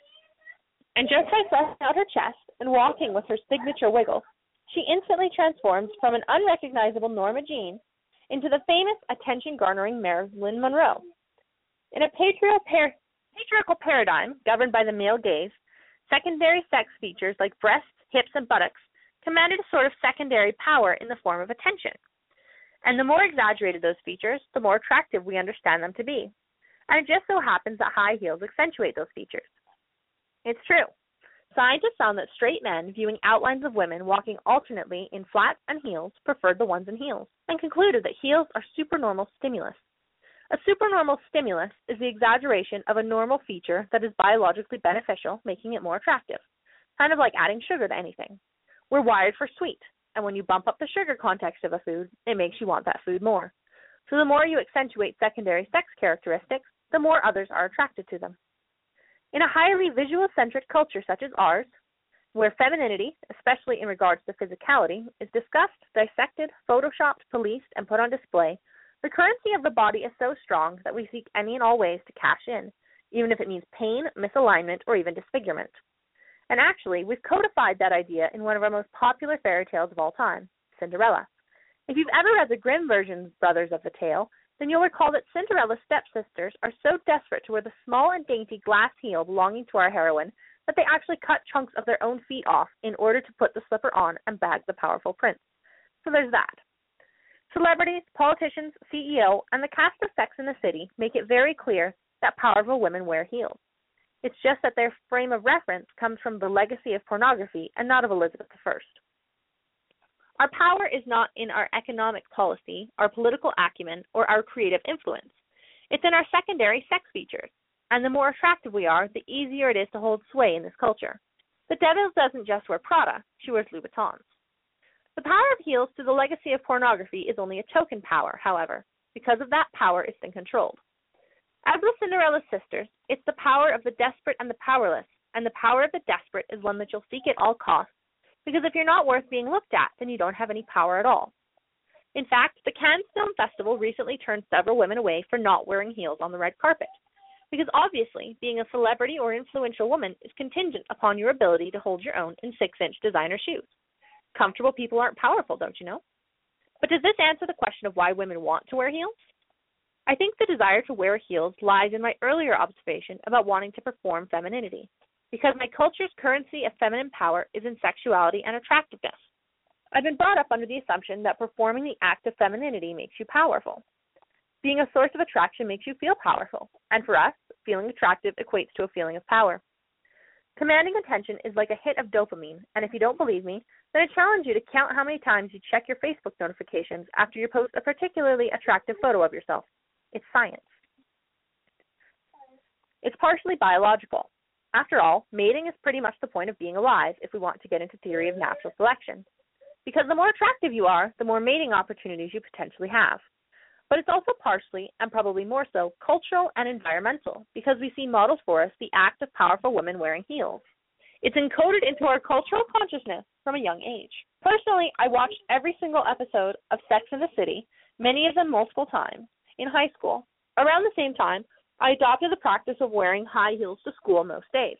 And just by thrusting out her chest and walking with her signature wiggle, she instantly transformed from an unrecognizable Norma Jean into the famous attention-garnering Marilyn Monroe. In a patriarchal paradigm governed by the male gaze, secondary sex features like breasts, hips, and buttocks commanded a sort of secondary power in the form of attention. And the more exaggerated those features, the more attractive we understand them to be. And it just so happens that high heels accentuate those features. It's true. Scientists found that straight men viewing outlines of women walking alternately in flats and heels preferred the ones in heels, and concluded that heels are supernormal stimulus. A supernormal stimulus is the exaggeration of a normal feature that is biologically beneficial, making it more attractive. Kind of like adding sugar to anything. We're wired for sweet, and when you bump up the sugar context of a food, it makes you want that food more. So the more you accentuate secondary sex characteristics, the more others are attracted to them. In a highly visual-centric culture such as ours, where femininity, especially in regards to physicality, is discussed, dissected, photoshopped, policed, and put on display, the currency of the body is so strong that we seek any and all ways to cash in, even if it means pain, misalignment, or even disfigurement. And actually, we've codified that idea in one of our most popular fairy tales of all time, Cinderella. If you've ever read the Grimm version brothers of the tale, then you'll recall that Cinderella's stepsisters are so desperate to wear the small and dainty glass heel belonging to our heroine that they actually cut chunks of their own feet off in order to put the slipper on and bag the powerful prince. So there's that. Celebrities, politicians, CEO, and the cast of Sex and the City make it very clear that powerful women wear heels. It's just that their frame of reference comes from the legacy of pornography and not of Elizabeth I. Our power is not in our economic policy, our political acumen, or our creative influence. It's in our secondary sex features. And the more attractive we are, the easier it is to hold sway in this culture. The devil doesn't just wear Prada, she wears Louboutins. The power of heels to the legacy of pornography is only a token power, however. Because of that power, it's been controlled. As with Cinderella's sisters, it's the power of the desperate and the powerless, and the power of the desperate is one that you'll seek at all costs, because if you're not worth being looked at, then you don't have any power at all. In fact, the Cannes Film Festival recently turned several women away for not wearing heels on the red carpet, because obviously being a celebrity or influential woman is contingent upon your ability to hold your own in 6-inch designer shoes. Comfortable people aren't powerful, don't you know? But does this answer the question of why women want to wear heels? I think the desire to wear heels lies in my earlier observation about wanting to perform femininity, because my culture's currency of feminine power is in sexuality and attractiveness. I've been brought up under the assumption that performing the act of femininity makes you powerful. Being a source of attraction makes you feel powerful, and for us, feeling attractive equates to a feeling of power. Commanding attention is like a hit of dopamine, and if you don't believe me, then I challenge you to count how many times you check your Facebook notifications after you post a particularly attractive photo of yourself. It's science. It's partially biological. After all, mating is pretty much the point of being alive if we want to get into theory of natural selection. Because the more attractive you are, the more mating opportunities you potentially have. But it's also partially, and probably more so, cultural and environmental, because we see models for us the act of powerful women wearing heels. It's encoded into our cultural consciousness from a young age. Personally, I watched every single episode of Sex and the City, many of them multiple times, in high school. Around the same time, I adopted the practice of wearing high heels to school most days.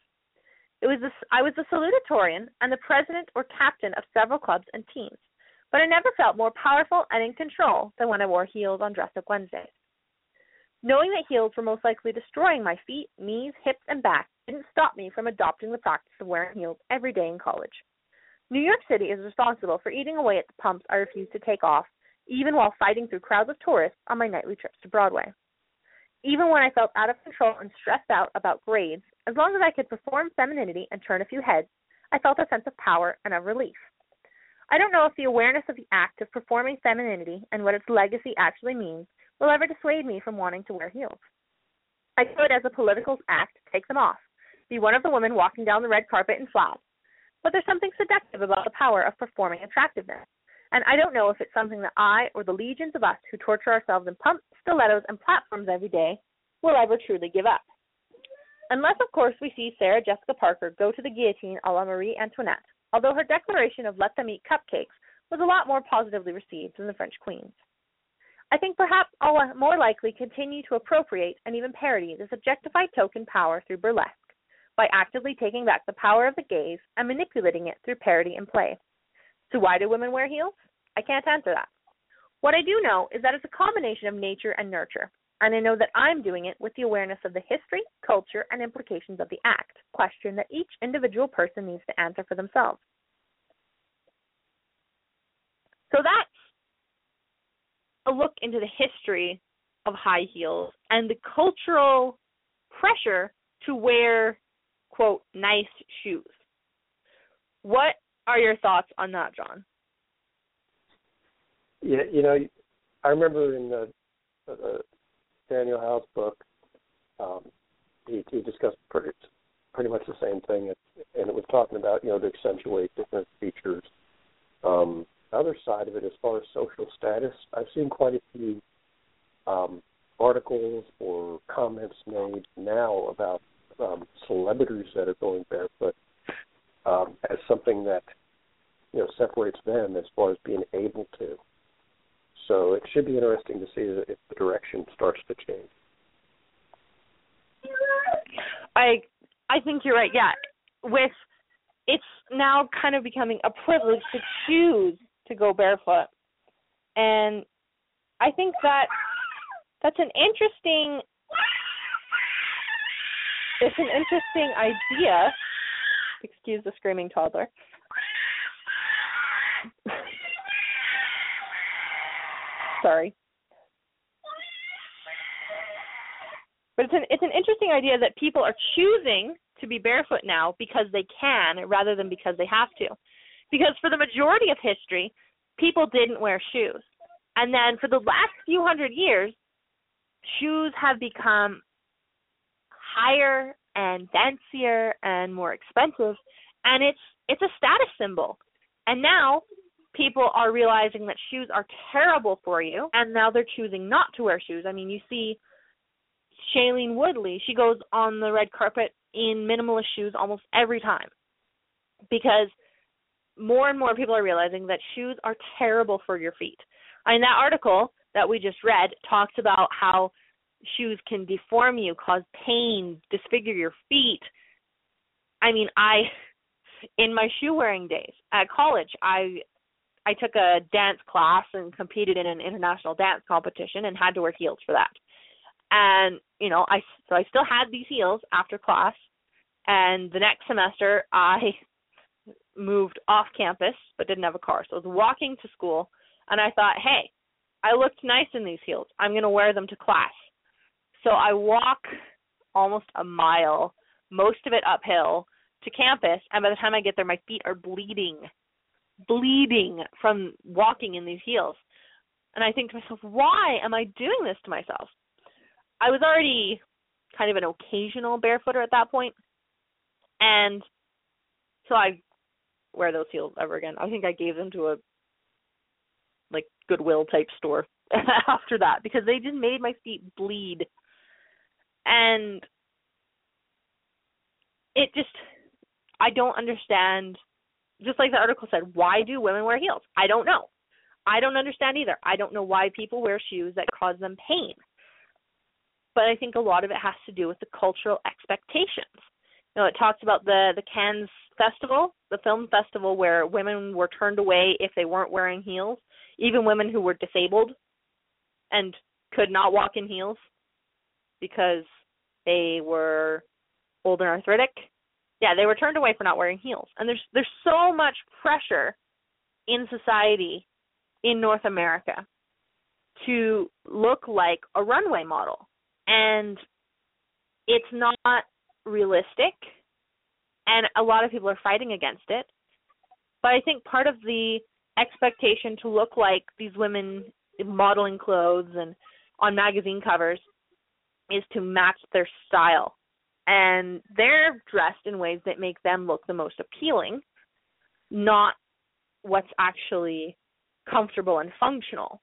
I was the salutatorian and the president or captain of several clubs and teams, but I never felt more powerful and in control than when I wore heels on Dress Up Wednesdays. Knowing that heels were most likely destroying my feet, knees, hips, and back didn't stop me from adopting the practice of wearing heels every day in college. New York City is responsible for eating away at the pumps I refused to take off, even while fighting through crowds of tourists on my nightly trips to Broadway. Even when I felt out of control and stressed out about grades, as long as I could perform femininity and turn a few heads, I felt a sense of power and of relief. I don't know if the awareness of the act of performing femininity and what its legacy actually means will ever dissuade me from wanting to wear heels. I could, as a political act, take them off, be one of the women walking down the red carpet in flats. But there's something seductive about the power of performing attractiveness, and I don't know if it's something that I or the legions of us who torture ourselves in pumps, stilettos, and platforms every day will ever truly give up. Unless, of course, we see Sarah Jessica Parker go to the guillotine a la Marie Antoinette, although her declaration of let them eat cupcakes was a lot more positively received than the French queens. I think perhaps I'll more likely continue to appropriate and even parody this objectified token power through burlesque, by actively taking back the power of the gaze and manipulating it through parody and play. So why do women wear heels? I can't answer that. What I do know is that it's a combination of nature and nurture, and I know that I'm doing it with the awareness of the history, culture, and implications of the act, question that each individual person needs to answer for themselves. So that's a look into the history of high heels and the cultural pressure to wear, quote, nice shoes. What are your thoughts on that, John? Yeah, I remember in the Daniel Howe's book, he discussed pretty much the same thing, and it was talking about, to accentuate different features. The other side of it, as far as social status, I've seen quite a few articles or comments made now about celebrities that are going barefoot as something that separates them as far as being able to. So it should be interesting to see if the direction starts to change. I think you're right. Yeah, it's now kind of becoming a privilege to choose to go barefoot, and I think that's an interesting. It's an interesting idea. Excuse the screaming toddler. Sorry. But it's an interesting idea that people are choosing to be barefoot now because they can rather than because they have to. Because for the majority of history, people didn't wear shoes. And then for the last few hundred years, shoes have become higher and fancier and more expensive, and it's a status symbol. And now people are realizing that shoes are terrible for you, and now they're choosing not to wear shoes. I mean, you see Shailene Woodley, she goes on the red carpet in minimalist shoes almost every time, because more and more people are realizing that shoes are terrible for your feet. I mean, that article that we just read talks about how shoes can deform you, cause pain, disfigure your feet. I mean, in my shoe wearing days at college, I took a dance class and competed in an international dance competition and had to wear heels for that. And, you know, I still had these heels after class. And the next semester, I moved off campus but didn't have a car. So I was walking to school, and I thought, hey, I looked nice in these heels. I'm going to wear them to class. So I walk almost a mile, most of it uphill, to campus, and by the time I get there, my feet are bleeding from walking in these heels. And I think to myself, why am I doing this to myself? I was already kind of an occasional barefooter at that point, and so I wear those heels ever again. I think I gave them to a Goodwill type store after that, because they just made my feet bleed. And it just, I don't understand, just like the article said, why do women wear heels? I don't know. I don't understand either. I don't know why people wear shoes that cause them pain. But I think a lot of it has to do with the cultural expectations. You know, it talks about the Cannes Festival, the film festival, where women were turned away if they weren't wearing heels, even women who were disabled and could not walk in heels because they were old and arthritic. Yeah, they were turned away for not wearing heels. And there's so much pressure in society in North America to look like a runway model. And it's not realistic, and a lot of people are fighting against it. But I think part of the expectation to look like these women modeling clothes and on magazine covers is to match their style. And they're dressed in ways that make them look the most appealing, not what's actually comfortable and functional.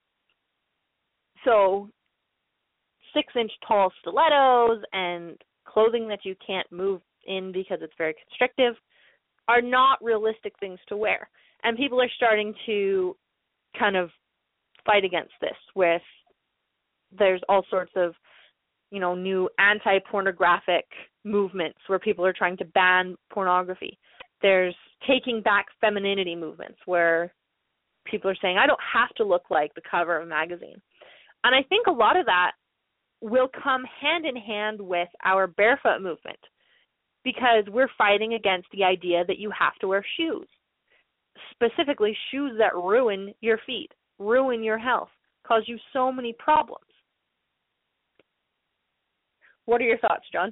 So 6-inch tall stilettos and clothing that you can't move in because it's very constrictive are not realistic things to wear. And people are starting to kind of fight against this with, there's all sorts of, you know, new anti-pornographic movements where people are trying to ban pornography. There's taking back femininity movements where people are saying, I don't have to look like the cover of a magazine. And I think a lot of that will come hand in hand with our barefoot movement, because we're fighting against the idea that you have to wear shoes, specifically shoes that ruin your feet, ruin your health, cause you so many problems. What are your thoughts, John?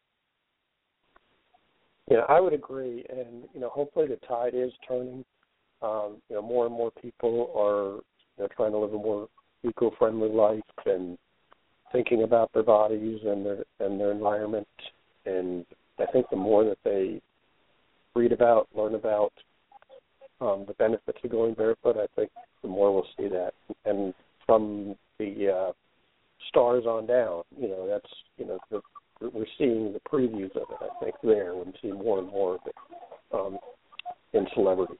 Yeah, I would agree, and hopefully the tide is turning. More and more people are trying to live a more eco-friendly life and thinking about their bodies and their environment. And I think the more that they read about, learn about the benefits of going barefoot, I think the more we'll see that. And from the stars on down, we're seeing the previews of it. I think there, we're seeing more and more of it in celebrities.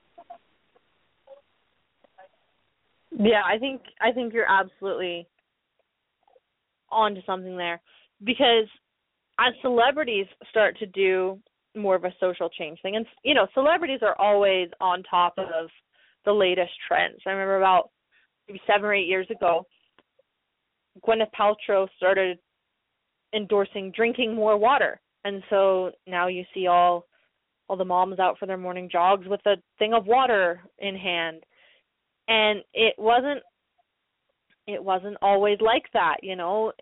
Yeah, I think you're absolutely onto something there, because as celebrities start to do more of a social change thing, and celebrities are always on top of the latest trends. I remember about maybe 7 or 8 years ago, Gwyneth Paltrow started endorsing drinking more water, and so now you see all the moms out for their morning jogs with a thing of water in hand. And it wasn't always like that, In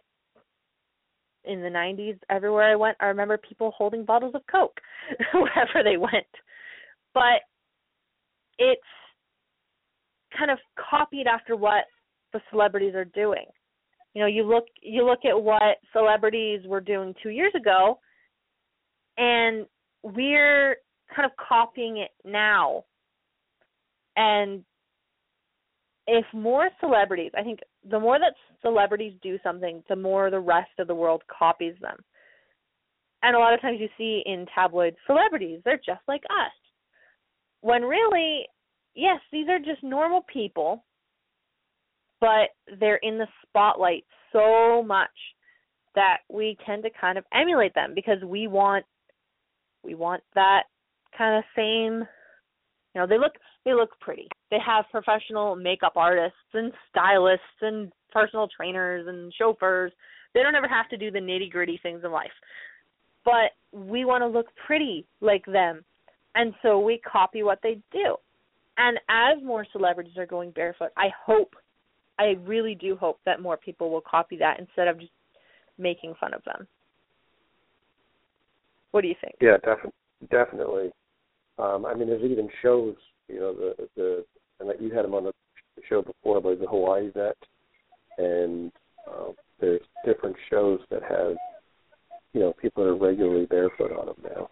the 90s, everywhere I went, I remember people holding bottles of Coke wherever they went. But it's kind of copied after what the celebrities are doing. You look at what celebrities were doing 2 years ago, and we're kind of copying it now. And if more celebrities, I think the more that celebrities do something, the more the rest of the world copies them. And a lot of times you see in tabloids celebrities, they're just like us. When really, yes, these are just normal people, but they're in the spotlight so much that we tend to kind of emulate them because we want that kind of same, they look pretty. They have professional makeup artists and stylists and personal trainers and chauffeurs. They don't ever have to do the nitty-gritty things in life. But we want to look pretty like them. And so we copy what they do. And as more celebrities are going barefoot, I really do hope that more people will copy that instead of just making fun of them. What do you think? Yeah, definitely. There's even shows, and you had them on the show before, like the Hawaii Vet, and there's different shows that have, people that are regularly barefoot on them now.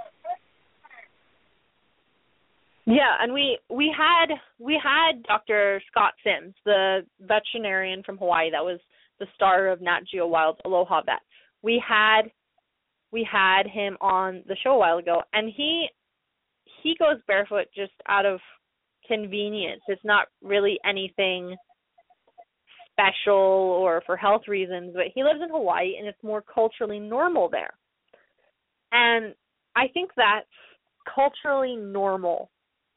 Yeah, and we had Dr. Scott Sims, the veterinarian from Hawaii that was the star of Nat Geo Wild's Aloha Vet. We had him on the show a while ago, and he goes barefoot just out of convenience. It's not really anything special or for health reasons, but he lives in Hawaii, and it's more culturally normal there. And I think that's culturally normal.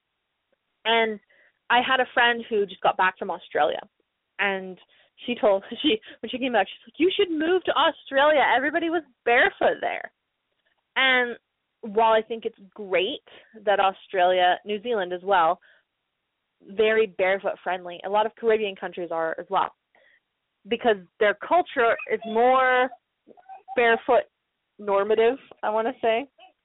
And I had a friend who just got back from Australia, and when she came back, she's like, you should move to Australia. Everybody was barefoot there. And while I think it's great that Australia, New Zealand as well, very barefoot friendly, a lot of Caribbean countries are as well, because their culture is more barefoot normative, I want to say,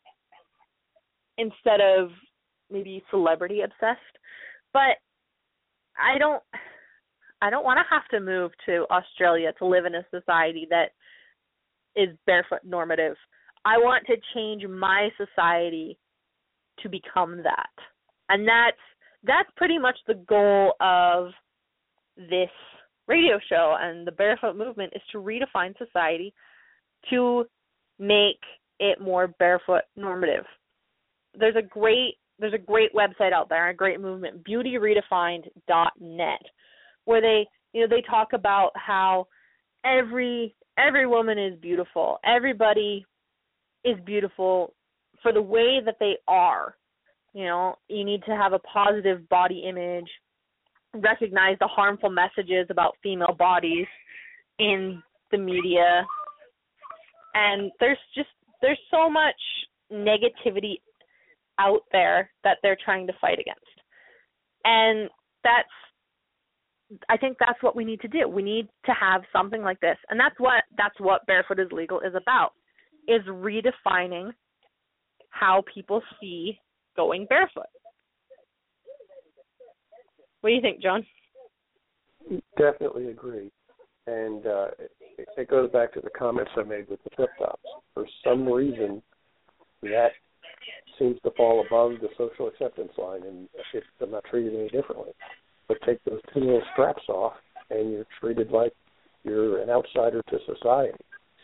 instead of maybe celebrity obsessed. But I don't want to have to move to Australia to live in a society that is barefoot normative. I want to change my society to become that. And that's pretty much the goal of this radio show and the barefoot movement, is to redefine society to make it more barefoot normative. There's a great website out there, a great movement, beautyredefined.net, where they talk about how every woman is beautiful. Everybody is beautiful for the way that they are. You need to have a positive body image, recognize the harmful messages about female bodies in the media. And there's so much negativity out there that they're trying to fight against. And I think that's what we need to do. We need to have something like this. And that's what Barefoot is Legal is about, is redefining how people see going barefoot. What do you think, John? Definitely agree. And it goes back to the comments I made with the flip-flops. For some reason, that seems to fall above the social acceptance line, and I'm not treated any differently. But take those two little straps off, and you're treated like you're an outsider to society.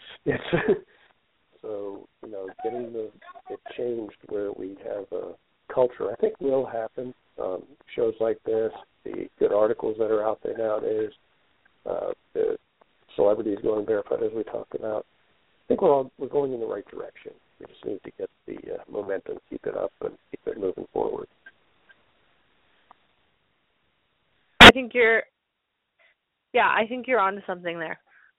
So, getting it changed where we have a culture, I think will happen. Shows like this, the good articles that are out there nowadays, the celebrities going barefoot, as we talked about. I think we're going in the right direction. We just need to get the momentum, keep it up, and keep it moving forward. I think you're onto something there.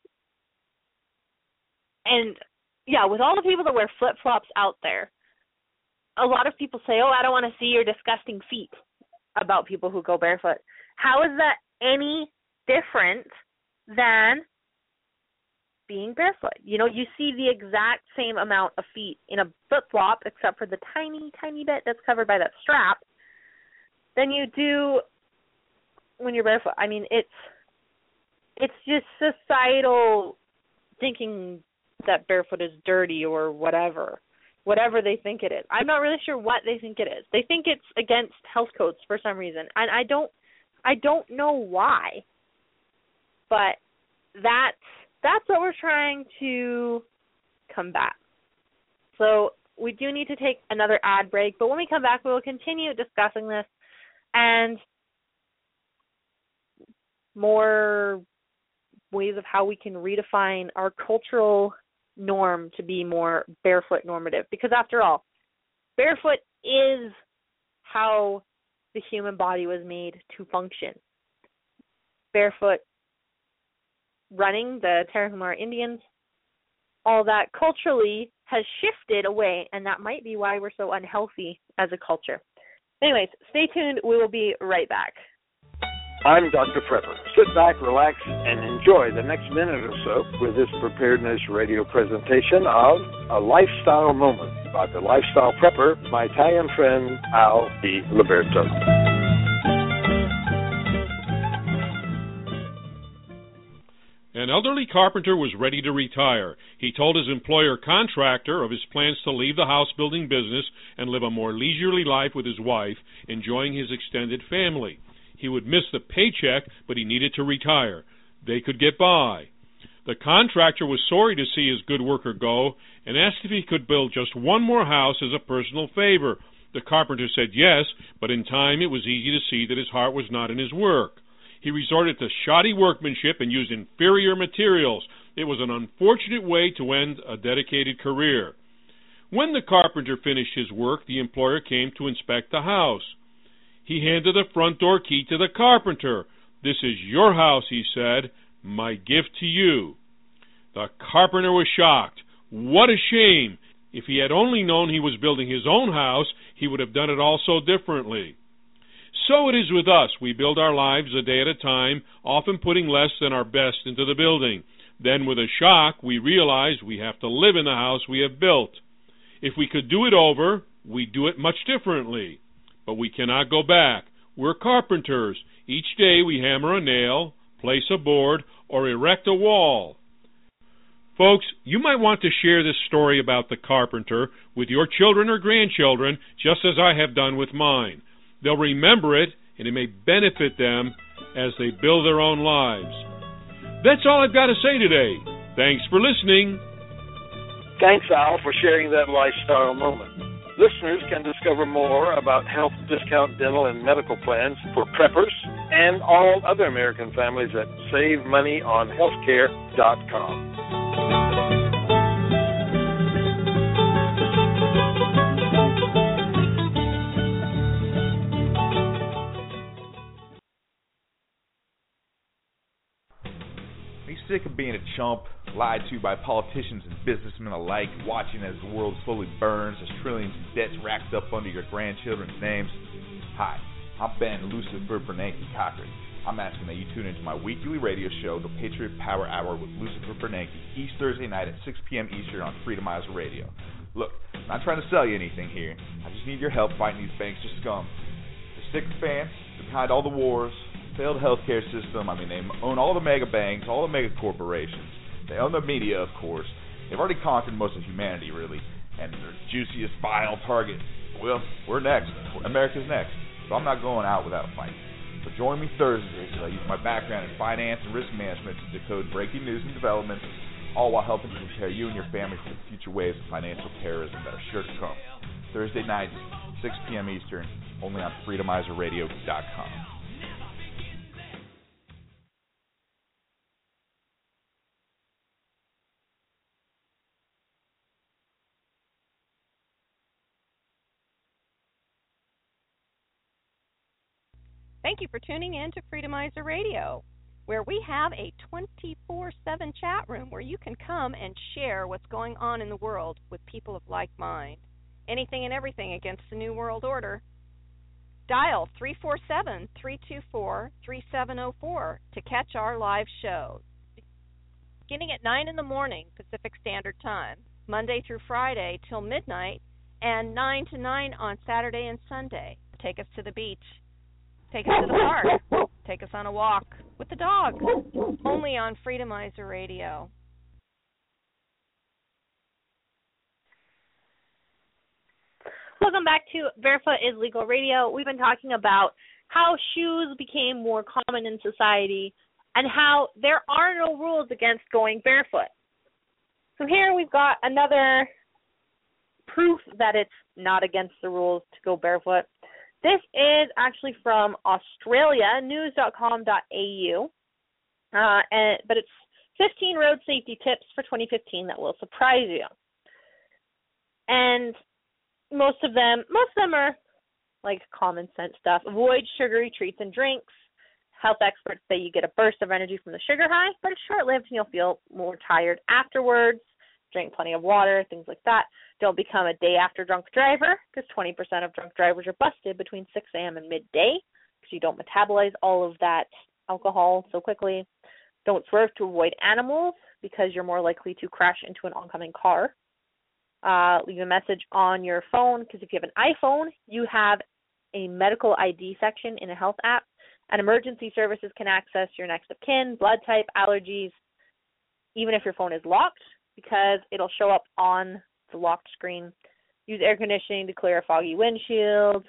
And yeah, with all the people that wear flip-flops out there, a lot of people say, I don't want to see your disgusting feet, about people who go barefoot. How is that any different than being barefoot? You see the exact same amount of feet in a flip-flop, except for the tiny, tiny bit that's covered by that strap, than you do when you're barefoot. I mean, it's just societal thinking that barefoot is dirty or whatever they think it is. I'm not really sure what they think it is. They think it's against health codes for some reason, and I don't know why. But that's what we're trying to combat. So we do need to take another ad break, but when we come back, we will continue discussing this and more ways of how we can redefine our cultural norm to be more barefoot normative. Because after all, barefoot is how the human body was made to function. Barefoot running, the Tarahumara Indians, all that culturally has shifted away, and that might be why we're so unhealthy as a culture. Anyways, stay tuned. We will be right back. I'm Dr. Prepper. Sit back, relax, and enjoy the next minute or so with this Preparedness Radio presentation of A Lifestyle Moment by the Lifestyle Prepper, my Italian friend, Al D. Liberto. An elderly carpenter was ready to retire. He told his employer contractor of his plans to leave the house-building business and live a more leisurely life with his wife, enjoying his extended family. He would miss the paycheck, but he needed to retire. They could get by. The contractor was sorry to see his good worker go and asked if he could build just one more house as a personal favor. The carpenter said yes, but in time it was easy to see that his heart was not in his work. He resorted to shoddy workmanship and used inferior materials. It was an unfortunate way to end a dedicated career. When the carpenter finished his work, the employer came to inspect the house. He handed the front door key to the carpenter. "This is your house," he said, "my gift to you." The carpenter was shocked. What a shame! If he had only known he was building his own house, he would have done it all so differently. So it is with us. We build our lives a day at a time, often putting less than our best into the building. Then with a shock, we realize we have to live in the house we have built. If we could do it over, we'd do it much differently. But we cannot go back. We're carpenters. Each day we hammer a nail, place a board, or erect a wall. Folks, you might want to share this story about the carpenter with your children or grandchildren, just as I have done with mine. They'll remember it, and it may benefit them as they build their own lives. That's all I've got to say today. Thanks for listening. Thanks, Al, for sharing that lifestyle moment. Listeners can discover more about health discount dental and medical plans for preppers and all other American families at SaveMoneyOnHealthcare.com. Are you sick of being a chump, lied to by politicians and businessmen alike, watching as the world slowly burns, as trillions in debts racked up under your grandchildren's names? Hi, I'm Ben Lucifer Bernanke Cochran. I'm asking that you tune into my weekly radio show, The Patriot Power Hour with Lucifer Bernanke, each Thursday night at 6 p.m. Eastern on Freedomizer Radio. Look, I'm not trying to sell you anything here. I just need your help fighting these banks of scum. The sycophants behind all the wars, failed healthcare system. I mean, they own all the mega banks, all the mega corporations. They own the media, of course. They've already conquered most of humanity, really. And their juiciest final target, well, we're next. America's next. So I'm not going out without a fight. So join me Thursday as I use my background in finance and risk management to decode breaking news and developments, all while helping to prepare you and your family for the future waves of financial terrorism that are sure to come. Thursday night, 6 p.m. Eastern, only on FreedomizerRadio.com. Thank you for tuning in to Freedomizer Radio, where we have a 24/7 chat room where you can come and share what's going on in the world with people of like mind. Anything and everything against the New World Order. Dial 347-324-3704 to catch our live shows. Beginning at 9 in the morning Pacific Standard Time, Monday through Friday till midnight, and 9 to 9 on Saturday and Sunday. Take us to the beach. Take us to the park. Take us on a walk with the dog. Only on Freedomizer Radio. Welcome back to Barefoot is Legal Radio. We've been talking about how shoes became more common in society and how there are no rules against going barefoot. So here we've got another proof that it's not against the rules to go barefoot. This is actually from Australia, news.com.au, but it's 15 road safety tips for 2015 that will surprise you. And most of them are like common sense stuff. Avoid sugary treats and drinks. Health experts say you get a burst of energy from the sugar high, but it's short-lived and you'll feel more tired afterwards. Drink plenty of water, things like that. Don't become a day-after drunk driver, because 20% of drunk drivers are busted between 6 a.m. and midday, because you don't metabolize all of that alcohol so quickly. Don't swerve to avoid animals, because you're more likely to crash into an oncoming car. Leave a message on your phone, because if you have an iPhone, you have a medical ID section in a health app, and emergency services can access your next of kin, blood type, allergies, even if your phone is locked, because it'll show up on the locked screen. Use air conditioning to clear a foggy windshield.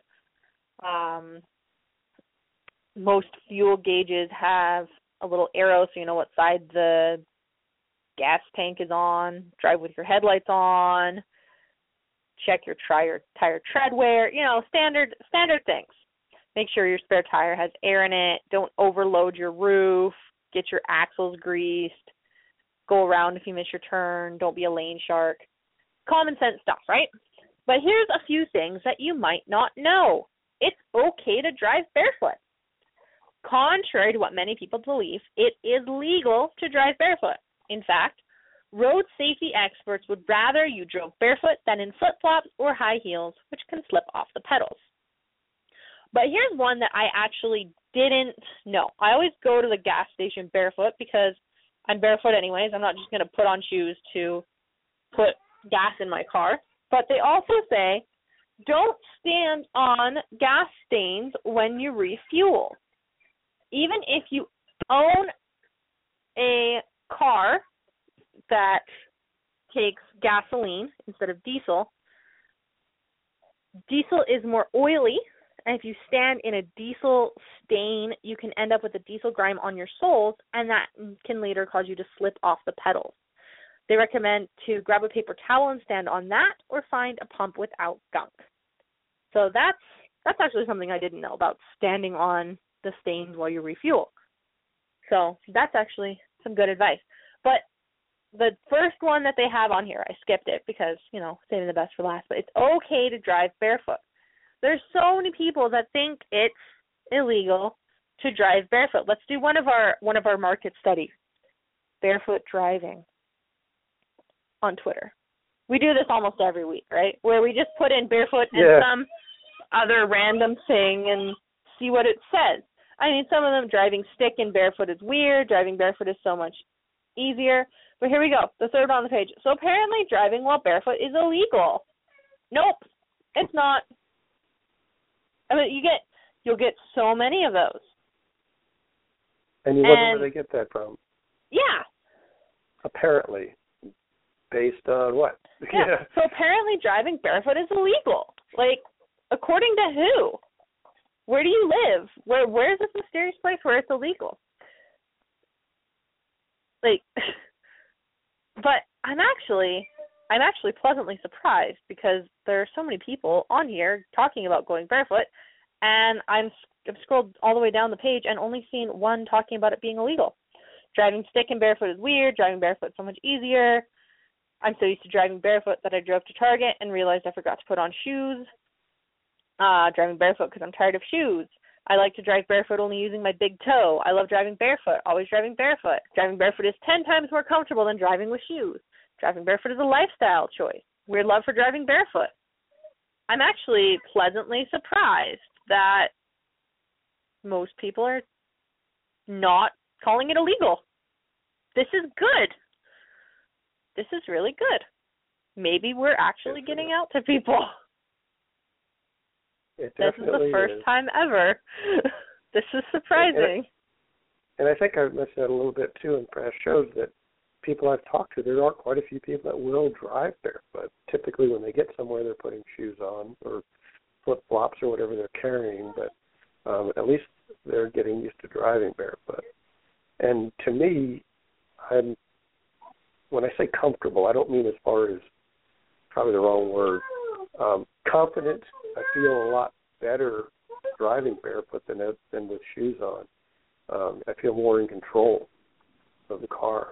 Most fuel gauges have a little arrow so you know what side the gas tank is on. Drive with your headlights on. Check your tire tread wear. Standard things. Make sure your spare tire has air in it. Don't overload your roof. Get your axles greased. Go around if you miss your turn. Don't be a lane shark. Common sense stuff, right? But here's a few things that you might not know. It's okay to drive barefoot. Contrary to what many people believe, it is legal to drive barefoot. In fact, road safety experts would rather you drove barefoot than in flip-flops or high heels, which can slip off the pedals. But here's one that I actually didn't know. I always go to the gas station barefoot because I'm barefoot anyways. I'm not just going to put on shoes to put gas in my car. But they also say, don't stand on gas stains when you refuel. Even if you own a car that takes gasoline instead of diesel, diesel is more oily, and if you stand in a diesel stain, you can end up with a diesel grime on your soles, and that can later cause you to slip off the pedals. They recommend to grab a paper towel and stand on that, or find a pump without gunk. So that's actually something I didn't know about, standing on the stains while you refuel. So that's actually some good advice. But the first one that they have on here, I skipped it because, saving the best for last, but it's okay to drive barefoot. There's so many people that think it's illegal to drive barefoot. Let's do one of our market studies. Barefoot driving on Twitter. We do this almost every week, right? Where we just put in barefoot and some other random thing and see what it says. I mean, some of them, driving stick and barefoot is weird. Driving barefoot is so much easier. But here we go. The third on the page. So apparently driving while barefoot is illegal. Nope, it's not. I mean, you'll get so many of those. And you wonder where they get that from. Yeah. Apparently. Based on what? Yeah. So apparently driving barefoot is illegal. Like, according to who? Where do you live? Where's this mysterious place where it's illegal? Like, but I'm actually pleasantly surprised, because there are so many people on here talking about going barefoot, and I've scrolled all the way down the page and only seen one talking about it being illegal. Driving stick and barefoot is weird. Driving barefoot is so much easier. I'm so used to driving barefoot that I drove to Target and realized I forgot to put on shoes. Driving barefoot because I'm tired of shoes. I like to drive barefoot only using my big toe. I love driving barefoot, always driving barefoot. Driving barefoot is 10 times more comfortable than driving with shoes. Driving barefoot is a lifestyle choice. Weird love for driving barefoot. I'm actually pleasantly surprised that most people are not calling it illegal. This is good. This is really good. Maybe we're actually getting out to people. This is the first time ever. This is surprising. And I think I've mentioned that a little bit too in past shows, that people I've talked to, there are quite a few people that will drive barefoot. Typically when they get somewhere, they're putting shoes on or flip-flops or whatever they're carrying, but at least they're getting used to driving barefoot. And to me, when I say comfortable, I don't mean as far as probably the wrong word. Confident. I feel a lot better driving barefoot than with shoes on. I feel more in control of the car.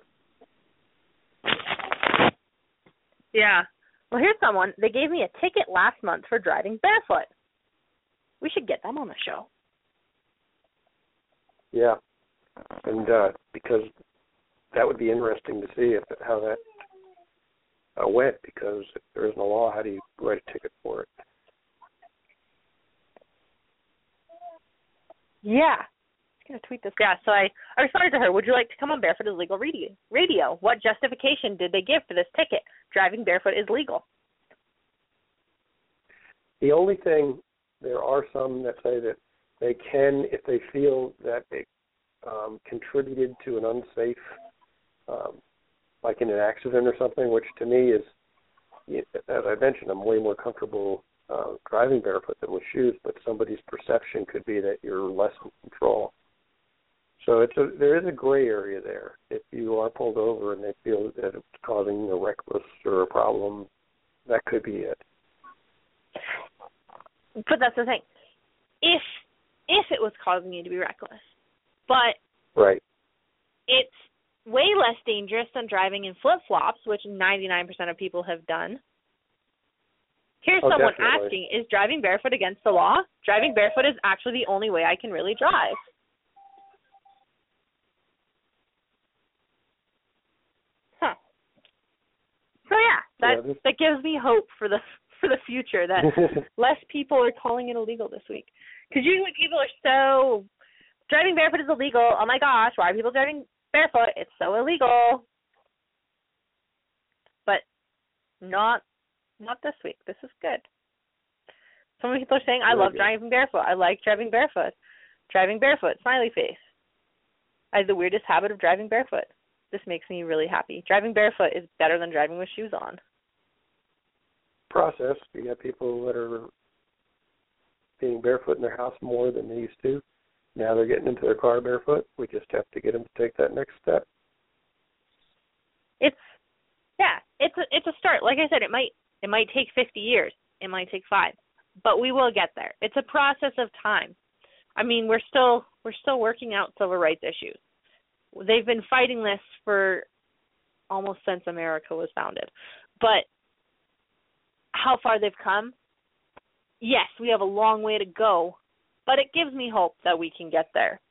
Yeah. Well, here's someone. They gave me a ticket last month for driving barefoot. We should get them on the show. Yeah. And because that would be interesting to see how that went, because if there isn't a law, how do you write a ticket for it? Yeah. I'm going to tweet this. Yeah, so I responded to her, would you like to come on Barefoot is Legal Radio? What justification did they give for this ticket? Driving barefoot is legal. The only thing, there are some that say that they can, if they feel that it contributed to an unsafe, like in an accident or something, which to me is, as I mentioned, I'm way more comfortable driving barefoot than with shoes, but somebody's perception could be that you're less in control. So there is a gray area there. If you are pulled over and they feel that it's causing a reckless or a problem, that could be it. But that's the thing. If it was causing you to be reckless, but right, it's way less dangerous than driving in flip-flops, which 99% of people have done. Here's someone definitely asking, is driving barefoot against the law? Driving barefoot is actually the only way I can really drive. Huh. So that gives me hope for the future that less people are calling it illegal this week. Because usually people are so, driving barefoot is illegal. Oh my gosh, why are people driving barefoot? It's so illegal. But not this week. This is good. So many people are saying, I love driving barefoot. I like driving barefoot. Driving barefoot, smiley face. I have the weirdest habit of driving barefoot. This makes me really happy. Driving barefoot is better than driving with shoes on. Process. You got people that are being barefoot in their house more than they used to. Now they're getting into their car barefoot. We just have to get them to take that next step. It's a start. Like I said, it might take 50 years. It might take 5, but we will get there. It's a process of time. I mean, we're still working out civil rights issues. They've been fighting this for almost since America was founded. But how far they've come, yes, we have a long way to go, but it gives me hope that we can get there.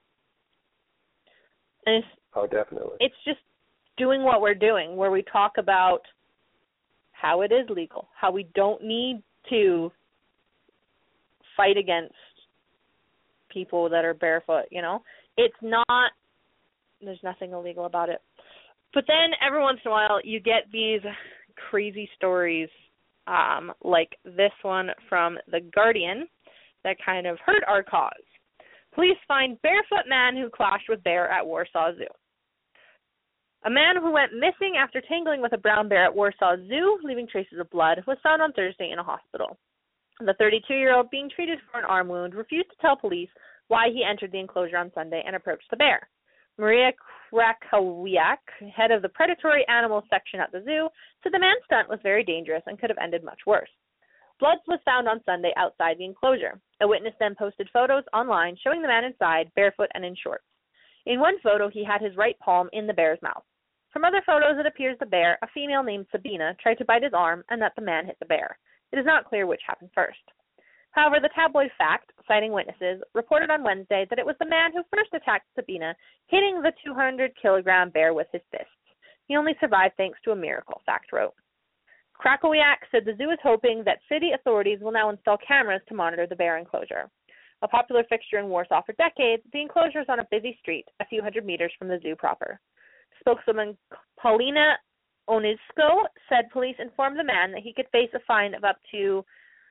And definitely. It's just doing what we're doing, where we talk about how it is legal, how we don't need to fight against people that are barefoot, It's not, there's nothing illegal about it. But then every once in a while you get these crazy stories like this one from The Guardian that kind of hurt our cause. Police find barefoot man who clashed with bear at Warsaw Zoo. A man who went missing after tangling with a brown bear at Warsaw Zoo, leaving traces of blood, was found on Thursday in a hospital. The 32-year-old, being treated for an arm wound, refused to tell police why he entered the enclosure on Sunday and approached the bear. Maria Krakowiak, head of the predatory animals section at the zoo, said the man's stunt was very dangerous and could have ended much worse. Blood was found on Sunday outside the enclosure. A witness then posted photos online showing the man inside, barefoot and in shorts. In one photo, he had his right palm in the bear's mouth. From other photos, it appears the bear, a female named Sabina, tried to bite his arm and that the man hit the bear. It is not clear which happened first. However, the tabloid Fact, citing witnesses, reported on Wednesday that it was the man who first attacked Sabina, hitting the 200-kilogram bear with his fists. He only survived thanks to a miracle, Fact wrote. Krakowiak said the zoo is hoping that city authorities will now install cameras to monitor the bear enclosure. A popular fixture in Warsaw for decades, the enclosure is on a busy street a few hundred meters from the zoo proper. Spokeswoman Paulina Onisko said police informed the man that he could face a fine of up to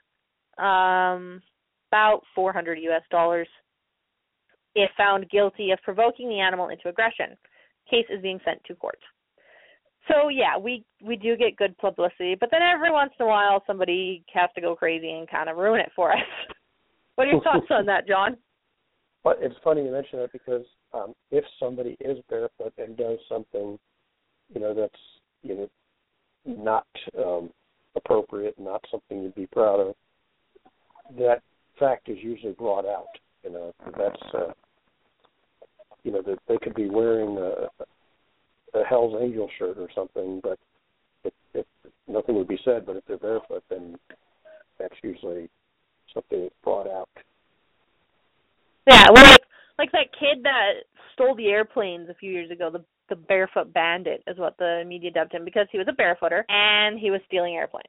about $400 if found guilty of provoking the animal into aggression. Case is being sent to court. So yeah, we do get good publicity, but then every once in a while somebody has to go crazy and kind of ruin it for us. What are your thoughts on that, John? Well, it's funny you mention that because if somebody is barefoot and does something, that's not appropriate and not something you'd be proud of, that fact is usually brought out. That's that they could be wearing a Hell's Angel shirt or something, but if nothing would be said. But if they're barefoot, then that's usually something that's brought out. Yeah, well, like that kid that stole the airplanes a few years ago, the barefoot bandit is what the media dubbed him, because he was a barefooter and he was stealing airplanes.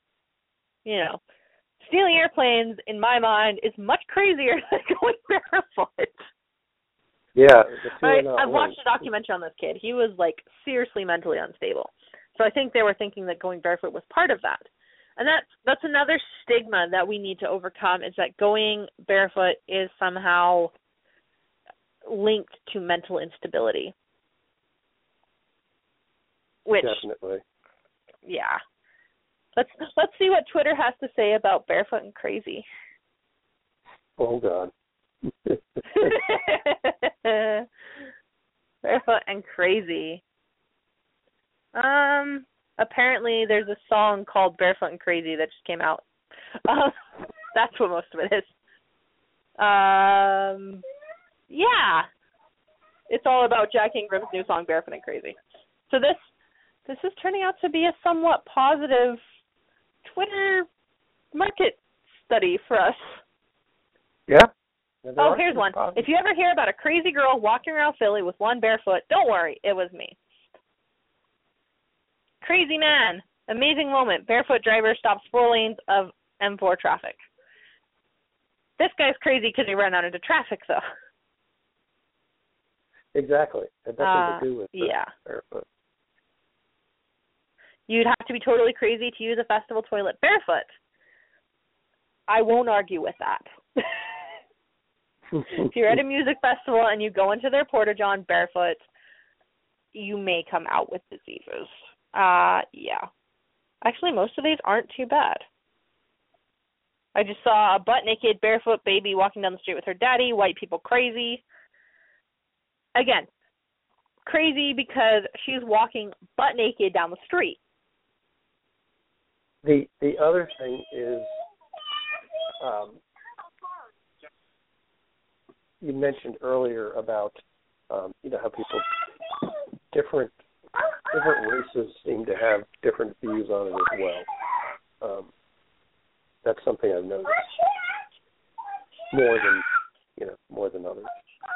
Stealing airplanes, in my mind, is much crazier than going barefoot. Yeah. I've watched a documentary on this kid. He was, seriously mentally unstable. So I think they were thinking that going barefoot was part of that. And that's another stigma that we need to overcome, is that going barefoot is somehow linked to mental instability. Which, definitely. Yeah. Let's see what Twitter has to say about barefoot and crazy. Oh God. Barefoot and crazy. Apparently there's a song called Barefoot and Crazy that just came out. That's what most of it is. Yeah. It's all about Jack Ingram's new song, Barefoot and Crazy. So this is turning out to be a somewhat positive Twitter market study for us. Yeah. Oh, here's one. If you ever hear about a crazy girl walking around Philly with one barefoot, don't worry, it was me. Crazy man. Amazing moment. Barefoot driver stops 4 lanes of M4 traffic. This guy's crazy because he ran out into traffic, though. Exactly. It has nothing to do with barefoot. You'd have to be totally crazy to use a festival toilet barefoot. I won't argue with that. If you're at a music festival and you go into their porta-john barefoot, you may come out with diseases. Yeah. Actually, most of these aren't too bad. I just saw a butt-naked, barefoot baby walking down the street with her daddy. White people crazy. Again, crazy because she's walking butt-naked down the street. The other thing is, you mentioned earlier about, how people, different races seem to have different views on it as well. That's something I've noticed more than others.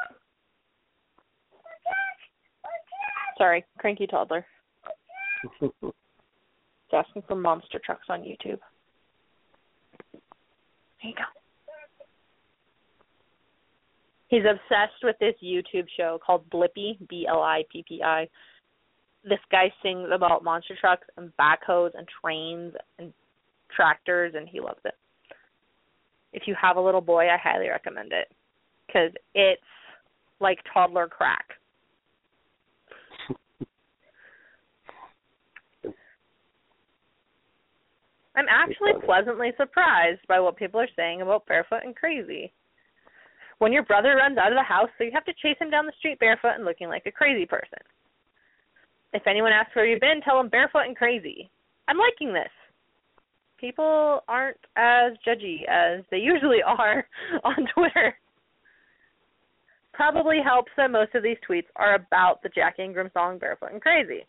Sorry, cranky toddler. It's asking for monster trucks on YouTube. There you go. He's obsessed with this YouTube show called Blippi, Blippi. This guy sings about monster trucks and backhoes and trains and tractors, and he loves it. If you have a little boy, I highly recommend it, because it's like toddler crack. I'm actually pleasantly surprised by what people are saying about barefoot and crazy. When your brother runs out of the house, so you have to chase him down the street barefoot and looking like a crazy person. If anyone asks where you've been, tell them barefoot and crazy. I'm liking this. People aren't as judgy as they usually are on Twitter. Probably helps that most of these tweets are about the Jack Ingram song Barefoot and Crazy,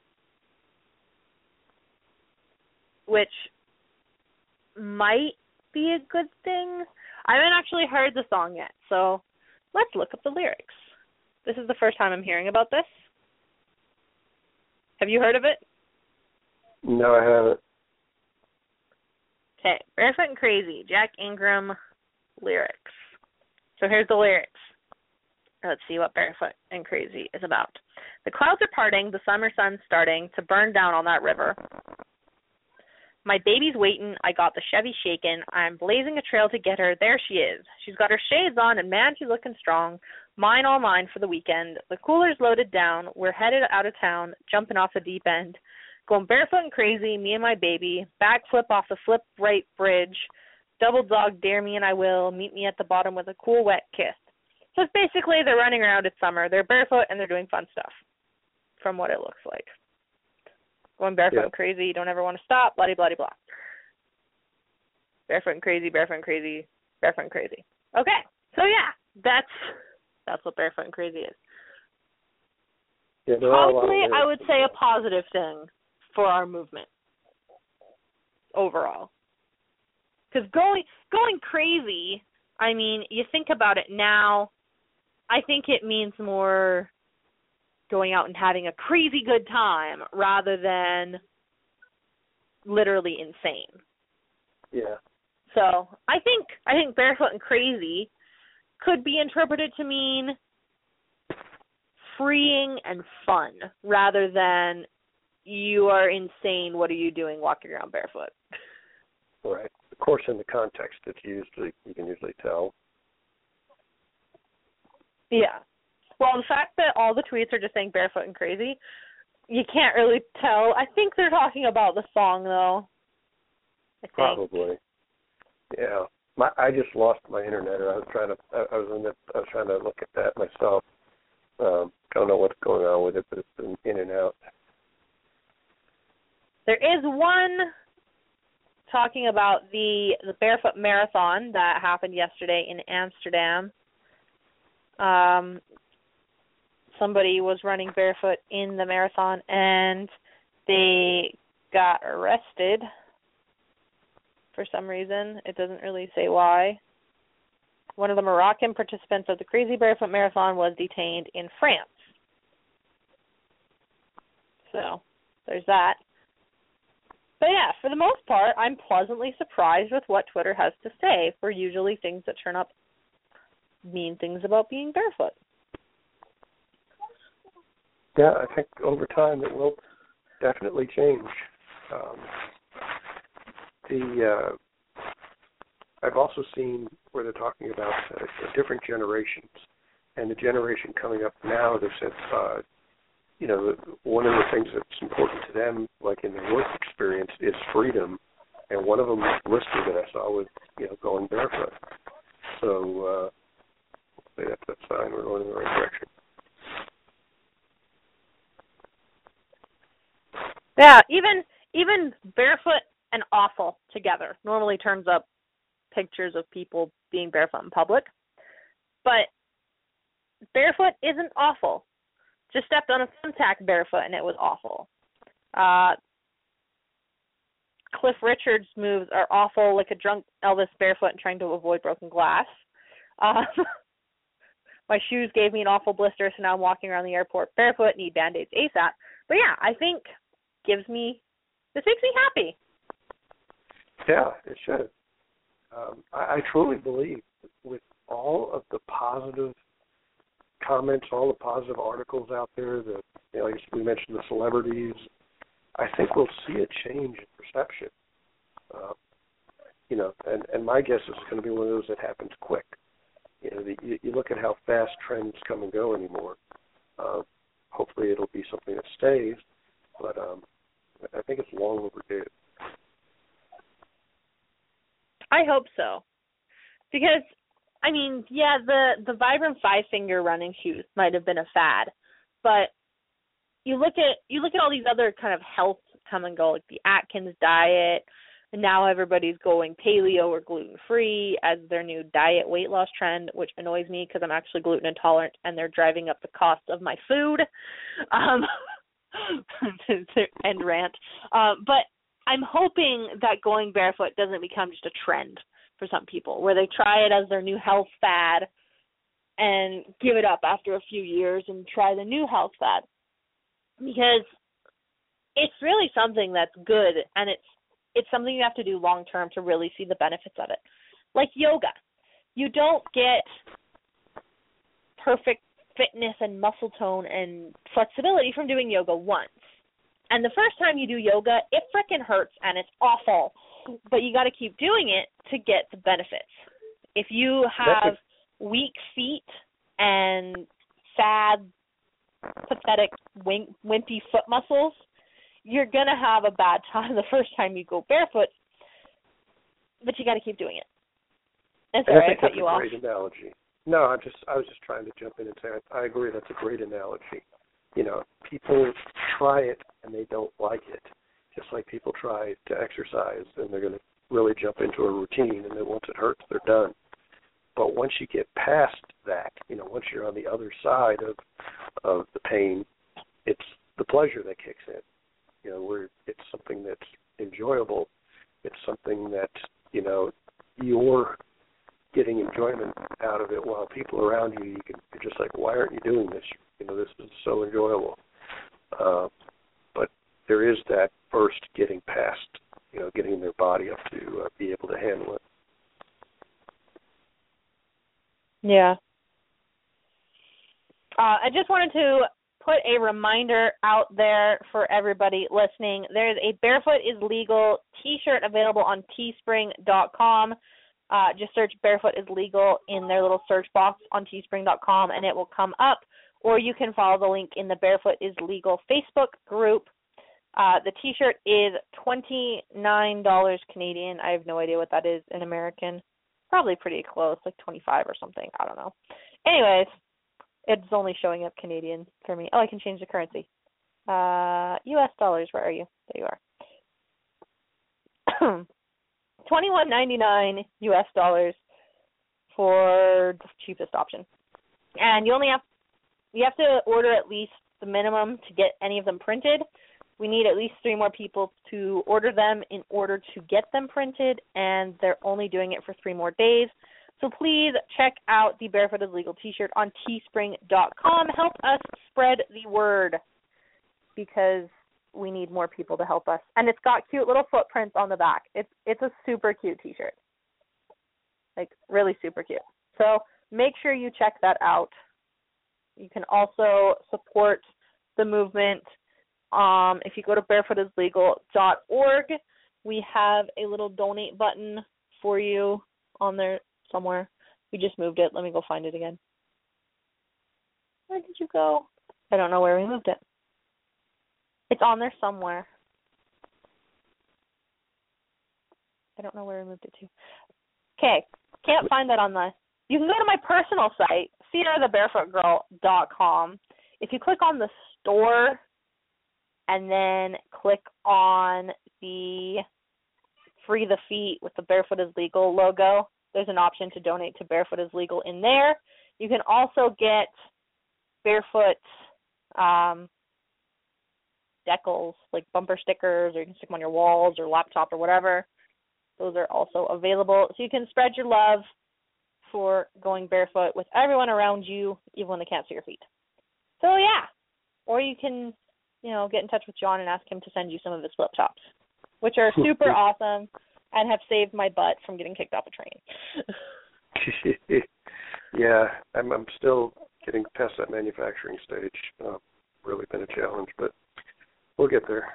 which might be a good thing. I haven't actually heard the song yet, so let's look up the lyrics. This is the first time I'm hearing about this. Have you heard of it? No, I haven't. Okay, Barefoot and Crazy, Jack Ingram lyrics. So here's the lyrics. Let's see what Barefoot and Crazy is about. The clouds are parting, the summer sun's starting to burn down on that river. My baby's waiting, I got the Chevy shaking, I'm blazing a trail to get her, there she is. She's got her shades on and man, she's looking strong. Mine, all mine for the weekend. The cooler's loaded down, we're headed out of town, jumping off the deep end. Going barefoot and crazy, me and my baby, backflip off the flip right bridge, double dog dare me and I will, meet me at the bottom with a cool wet kiss. So it's basically they're running around, it's summer, they're barefoot and they're doing fun stuff, from what it looks like. Going barefoot and crazy, you don't ever want to stop, blah, blah, blah. Barefoot and crazy, barefoot and crazy, barefoot and crazy. Okay, so yeah, that's what barefoot and crazy is. Yeah, probably, I would say a positive thing for our movement overall. Because going crazy, I mean, you think about it now, I think it means more going out and having a crazy good time rather than literally insane. Yeah. So I think barefoot and crazy could be interpreted to mean freeing and fun rather than you are insane, what are you doing walking around barefoot? Right. Of course, in the context, you can usually tell. Yeah. Well, the fact that all the tweets are just saying barefoot and crazy, you can't really tell. I think they're talking about the song, though. Probably. Yeah. I just lost my internet. I was trying to look at that myself. Don't know what's going on with it, but it's been in and out. There is one talking about the Barefoot Marathon that happened yesterday in Amsterdam. Somebody was running barefoot in the marathon, and they got arrested for some reason. It doesn't really say why. One of the Moroccan participants of the Crazy Barefoot Marathon was detained in France. So, there's that. But yeah, for the most part, I'm pleasantly surprised with what Twitter has to say for usually things that turn up mean things about being barefoot. Yeah, I think over time it will definitely change. I've also seen where they're talking about different generations, and the generation coming up now, they said, one of the things that's important to them, like in their work experience, is freedom, and one of them listed that I saw was, going barefoot. So that's a sign we're going in the right direction. Yeah, even barefoot and awful together normally turns up pictures of people being barefoot in public. But barefoot isn't awful. Just stepped on a thumbtack barefoot and it was awful. Cliff Richard's moves are awful, like a drunk Elvis barefoot and trying to avoid broken glass. My shoes gave me an awful blister, so now I'm walking around the airport barefoot, need Band-Aids ASAP. But yeah, I think this makes me happy. Yeah, it should. I truly believe with all of the positive comments, all the positive articles out there, like we mentioned, the celebrities, I think we'll see a change in perception. And my guess is it's going to be one of those that happens quick. You look at how fast trends come and go anymore. Hopefully it'll be something that stays, but I think it's long overdue. I hope so. Because, the Vibram 5-finger running shoes might have been a fad, but you look at all these other kind of health come and go, like the Atkins diet, and now everybody's going paleo or gluten-free as their new diet weight loss trend, which annoys me because I'm actually gluten intolerant and they're driving up the cost of my food. End rant. But I'm hoping that going barefoot doesn't become just a trend for some people, where they try it as their new health fad and give it up after a few years and try the new health fad. Because it's really something that's good, and it's something you have to do long term to really see the benefits of it. Like yoga. You don't get perfect fitness and muscle tone and flexibility from doing yoga once. And the first time you do yoga, it frickin' hurts and it's awful. But you got to keep doing it to get the benefits. If you have weak feet and sad, pathetic, wimpy foot muscles, you're going to have a bad time the first time you go barefoot. But you got to keep doing it. And sorry, I cut you off. That's a great analogy. No, I was just trying to jump in and say I agree. That's a great analogy. people try it and they don't like it. Just like people try to exercise and they're going to really jump into a routine, and then once it hurts, they're done. But once you get past that, once you're on the other side of the pain, it's the pleasure that kicks in. Where it's something that's enjoyable. It's something that, you're getting enjoyment out of it, while people around you, you're just like, why aren't you doing this? This is so enjoyable. But there is that first getting past, getting their body up to be able to handle it. Yeah. I just wanted to put a reminder out there for everybody listening. There's a Barefoot is Legal t-shirt available on teespring.com. Just search Barefoot is Legal in their little search box on teespring.com, and it will come up. Or you can follow the link in the Barefoot is Legal Facebook group. The t-shirt is $29 Canadian. I have no idea what that is in American. Probably pretty close, like 25 or something. I don't know. Anyways, it's only showing up Canadian for me. Oh, I can change the currency. U.S. dollars, where are you? There you are. $21.99 U.S. dollars for the cheapest option. And you have to order at least the minimum to get any of them printed. We need at least 3 more people to order them in order to get them printed, and they're only doing it for 3 more days. So please check out the Barefoot is Legal t-shirt on teespring.com. Help us spread the word, because we need more people to help us. And it's got cute little footprints on the back. It's a super cute t-shirt. Like, really super cute. So make sure you check that out. You can also support the movement. If you go to barefootislegal.org, we have a little donate button for you on there somewhere. We just moved it. Let me go find it again. Where did you go? I don't know where we moved it. It's on there somewhere. I don't know where we moved it to. Okay. Can't find that on the... You can go to my personal site, CedarTheBarefootGirl.com. If you click on the store and then click on the Free the Feet with the Barefoot is Legal logo, there's an option to donate to Barefoot is Legal in there. You can also get Barefoot decals, like bumper stickers, or you can stick them on your walls or laptop or whatever. Those are also available. So you can spread your love for going barefoot with everyone around you, even when they can't see your feet. So yeah. Or you can, get in touch with John and ask him to send you some of his flip tops, which are super awesome and have saved my butt from getting kicked off a train. Yeah, I'm still getting past that manufacturing stage. Really been a challenge, but we'll get there.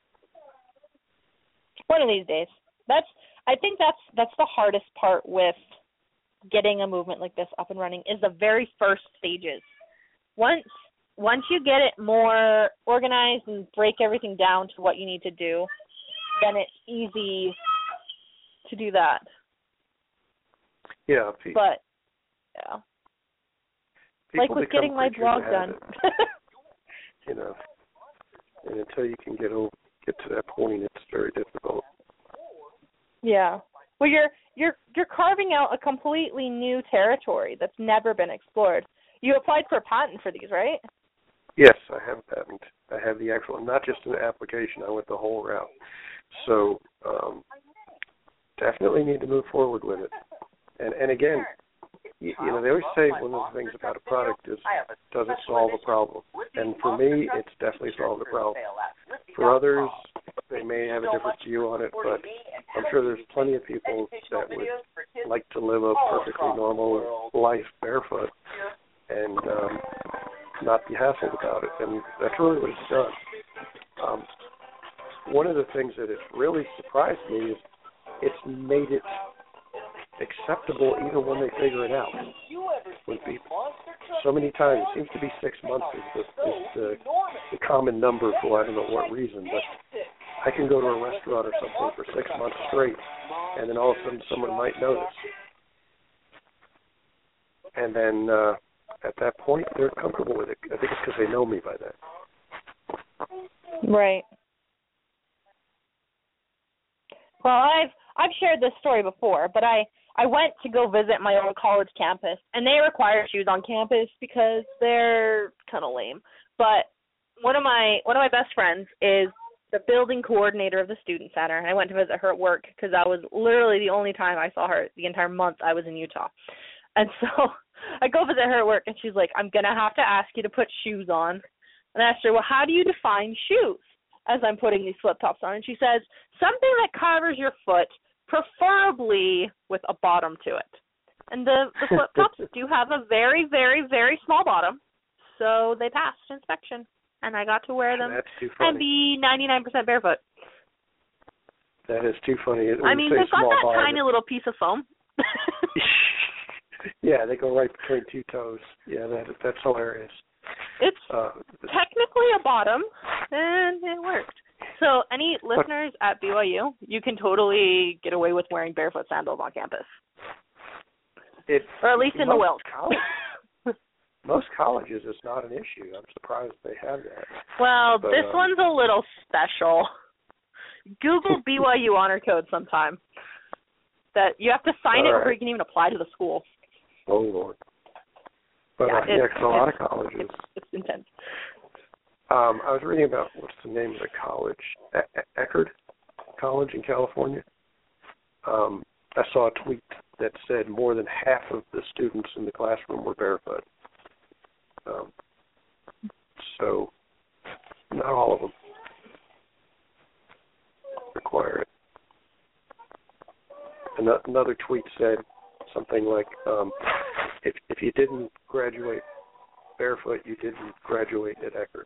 One of these days. I think that's the hardest part with getting a movement like this up and running, is the very first stages. Once you get it more organized and break everything down to what you need to do, then it's easy to do that. Yeah. But, yeah. Like with getting my blog done. And until you can get to that point, it's very difficult. Yeah. Well, you're carving out a completely new territory that's never been explored. You applied for a patent for these, right? Yes, I have a patent. I have the actual, not just an application. I went the whole route. So definitely need to move forward with it. And again, they always say one of the things about a product is, does it solve a problem? And for me, it's definitely solved a problem. For others, they may have a different view on it, but I'm sure there's plenty of people that would like to live a perfectly normal life barefoot and not be hassled about it. And that's really what it's done. One of the things that has really surprised me is it's made it acceptable even when they figure it out with people. So many times, it seems to be 6 months is the common number for I don't know what reason, but I can go to a restaurant or something for 6 months straight, and then all of a sudden someone might notice. And then at that point, they're comfortable with it. I think it's because they know me by then. Right. Well, I've shared this story before, but I went to go visit my old college campus, and they require shoes on campus because they're kind of lame. But one of my best friends is the building coordinator of the student center, and I went to visit her at work because that was literally the only time I saw her the entire month I was in Utah. And so I go visit her at work, and she's like, I'm going to have to ask you to put shoes on. And I asked her, well, how do you define shoes as I'm putting these flip-tops on? And she says, something that covers your foot, preferably with a bottom to it. And the flip-flops do have a very, very, very small bottom, so they passed inspection. And I got to wear them and be 99% barefoot. That is too funny. They've got that tiny little piece of foam. Yeah, they go right between two toes. Yeah, that's hilarious. It's technically a bottom, and it worked. So any listeners at BYU, you can totally get away with wearing barefoot sandals on campus. Or at least in the Wilkes. Most colleges, it's not an issue. I'm surprised they have that. Well, this one's a little special. Google BYU honor code sometime. That you have to sign it before you can even apply to the school. Oh, Lord. But because a lot of colleges. It's intense. I was reading about, what's the name of the college? Eckerd College in California. I saw a tweet that said more than half of the students in the classroom were barefoot. So, not all of them require it. Another tweet said something like, if you didn't graduate barefoot, you didn't graduate at Eckerd.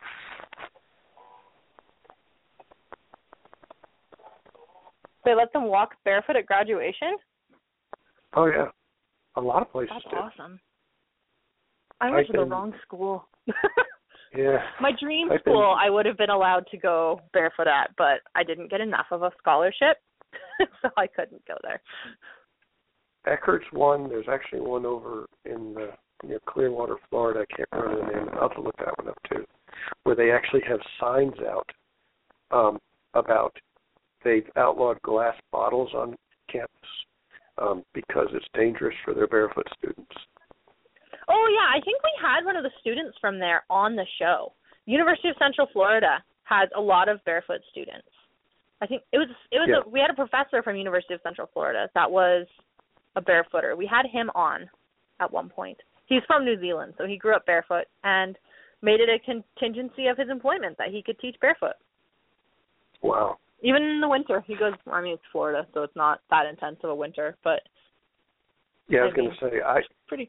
They let them walk barefoot at graduation? Oh, yeah. A lot of places do. That's awesome. I went to the wrong school. Yeah. My dream school, I would have been allowed to go barefoot at, but I didn't get enough of a scholarship, so I couldn't go there. Eckerd's one. There's actually one over in near Clearwater, Florida. I can't remember the name. I'll have to look that one up, too, where they actually have signs out about they've outlawed glass bottles on campus because it's dangerous for their barefoot students. Oh, yeah, I think we had one of the students from there on the show. University of Central Florida has a lot of barefoot students. I think we had a professor from University of Central Florida that was a barefooter. We had him on at one point. He's from New Zealand, so he grew up barefoot and made it a contingency of his employment that he could teach barefoot. Wow. Even in the winter. He goes, it's Florida, so it's not that intense of a winter, but... Yeah, I was going to say, pretty...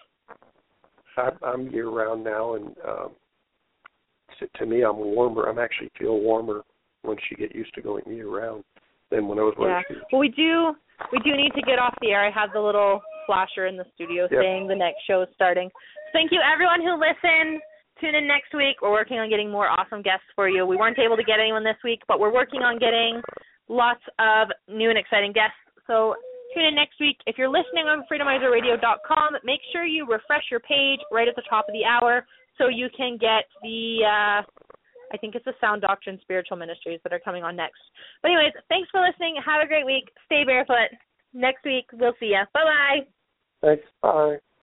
I'm year-round now, and to me, I'm warmer. I'm actually feel warmer once you get used to going year-round than when I was wearing shoes. Well, we do need to get off the air. I have the little flasher in the studio saying the next show is starting. Thank you, everyone who listened. Tune in next week. We're working on getting more awesome guests for you. We weren't able to get anyone this week, but we're working on getting lots of new and exciting guests. So tune in next week. If you're listening on freedomizerradio.com, make sure you refresh your page right at the top of the hour so you can get the, I think it's the Sound Doctrine Spiritual Ministries that are coming on next. But anyways, thanks for listening. Have a great week. Stay barefoot. Next week, we'll see ya. Bye-bye. Thanks. Bye.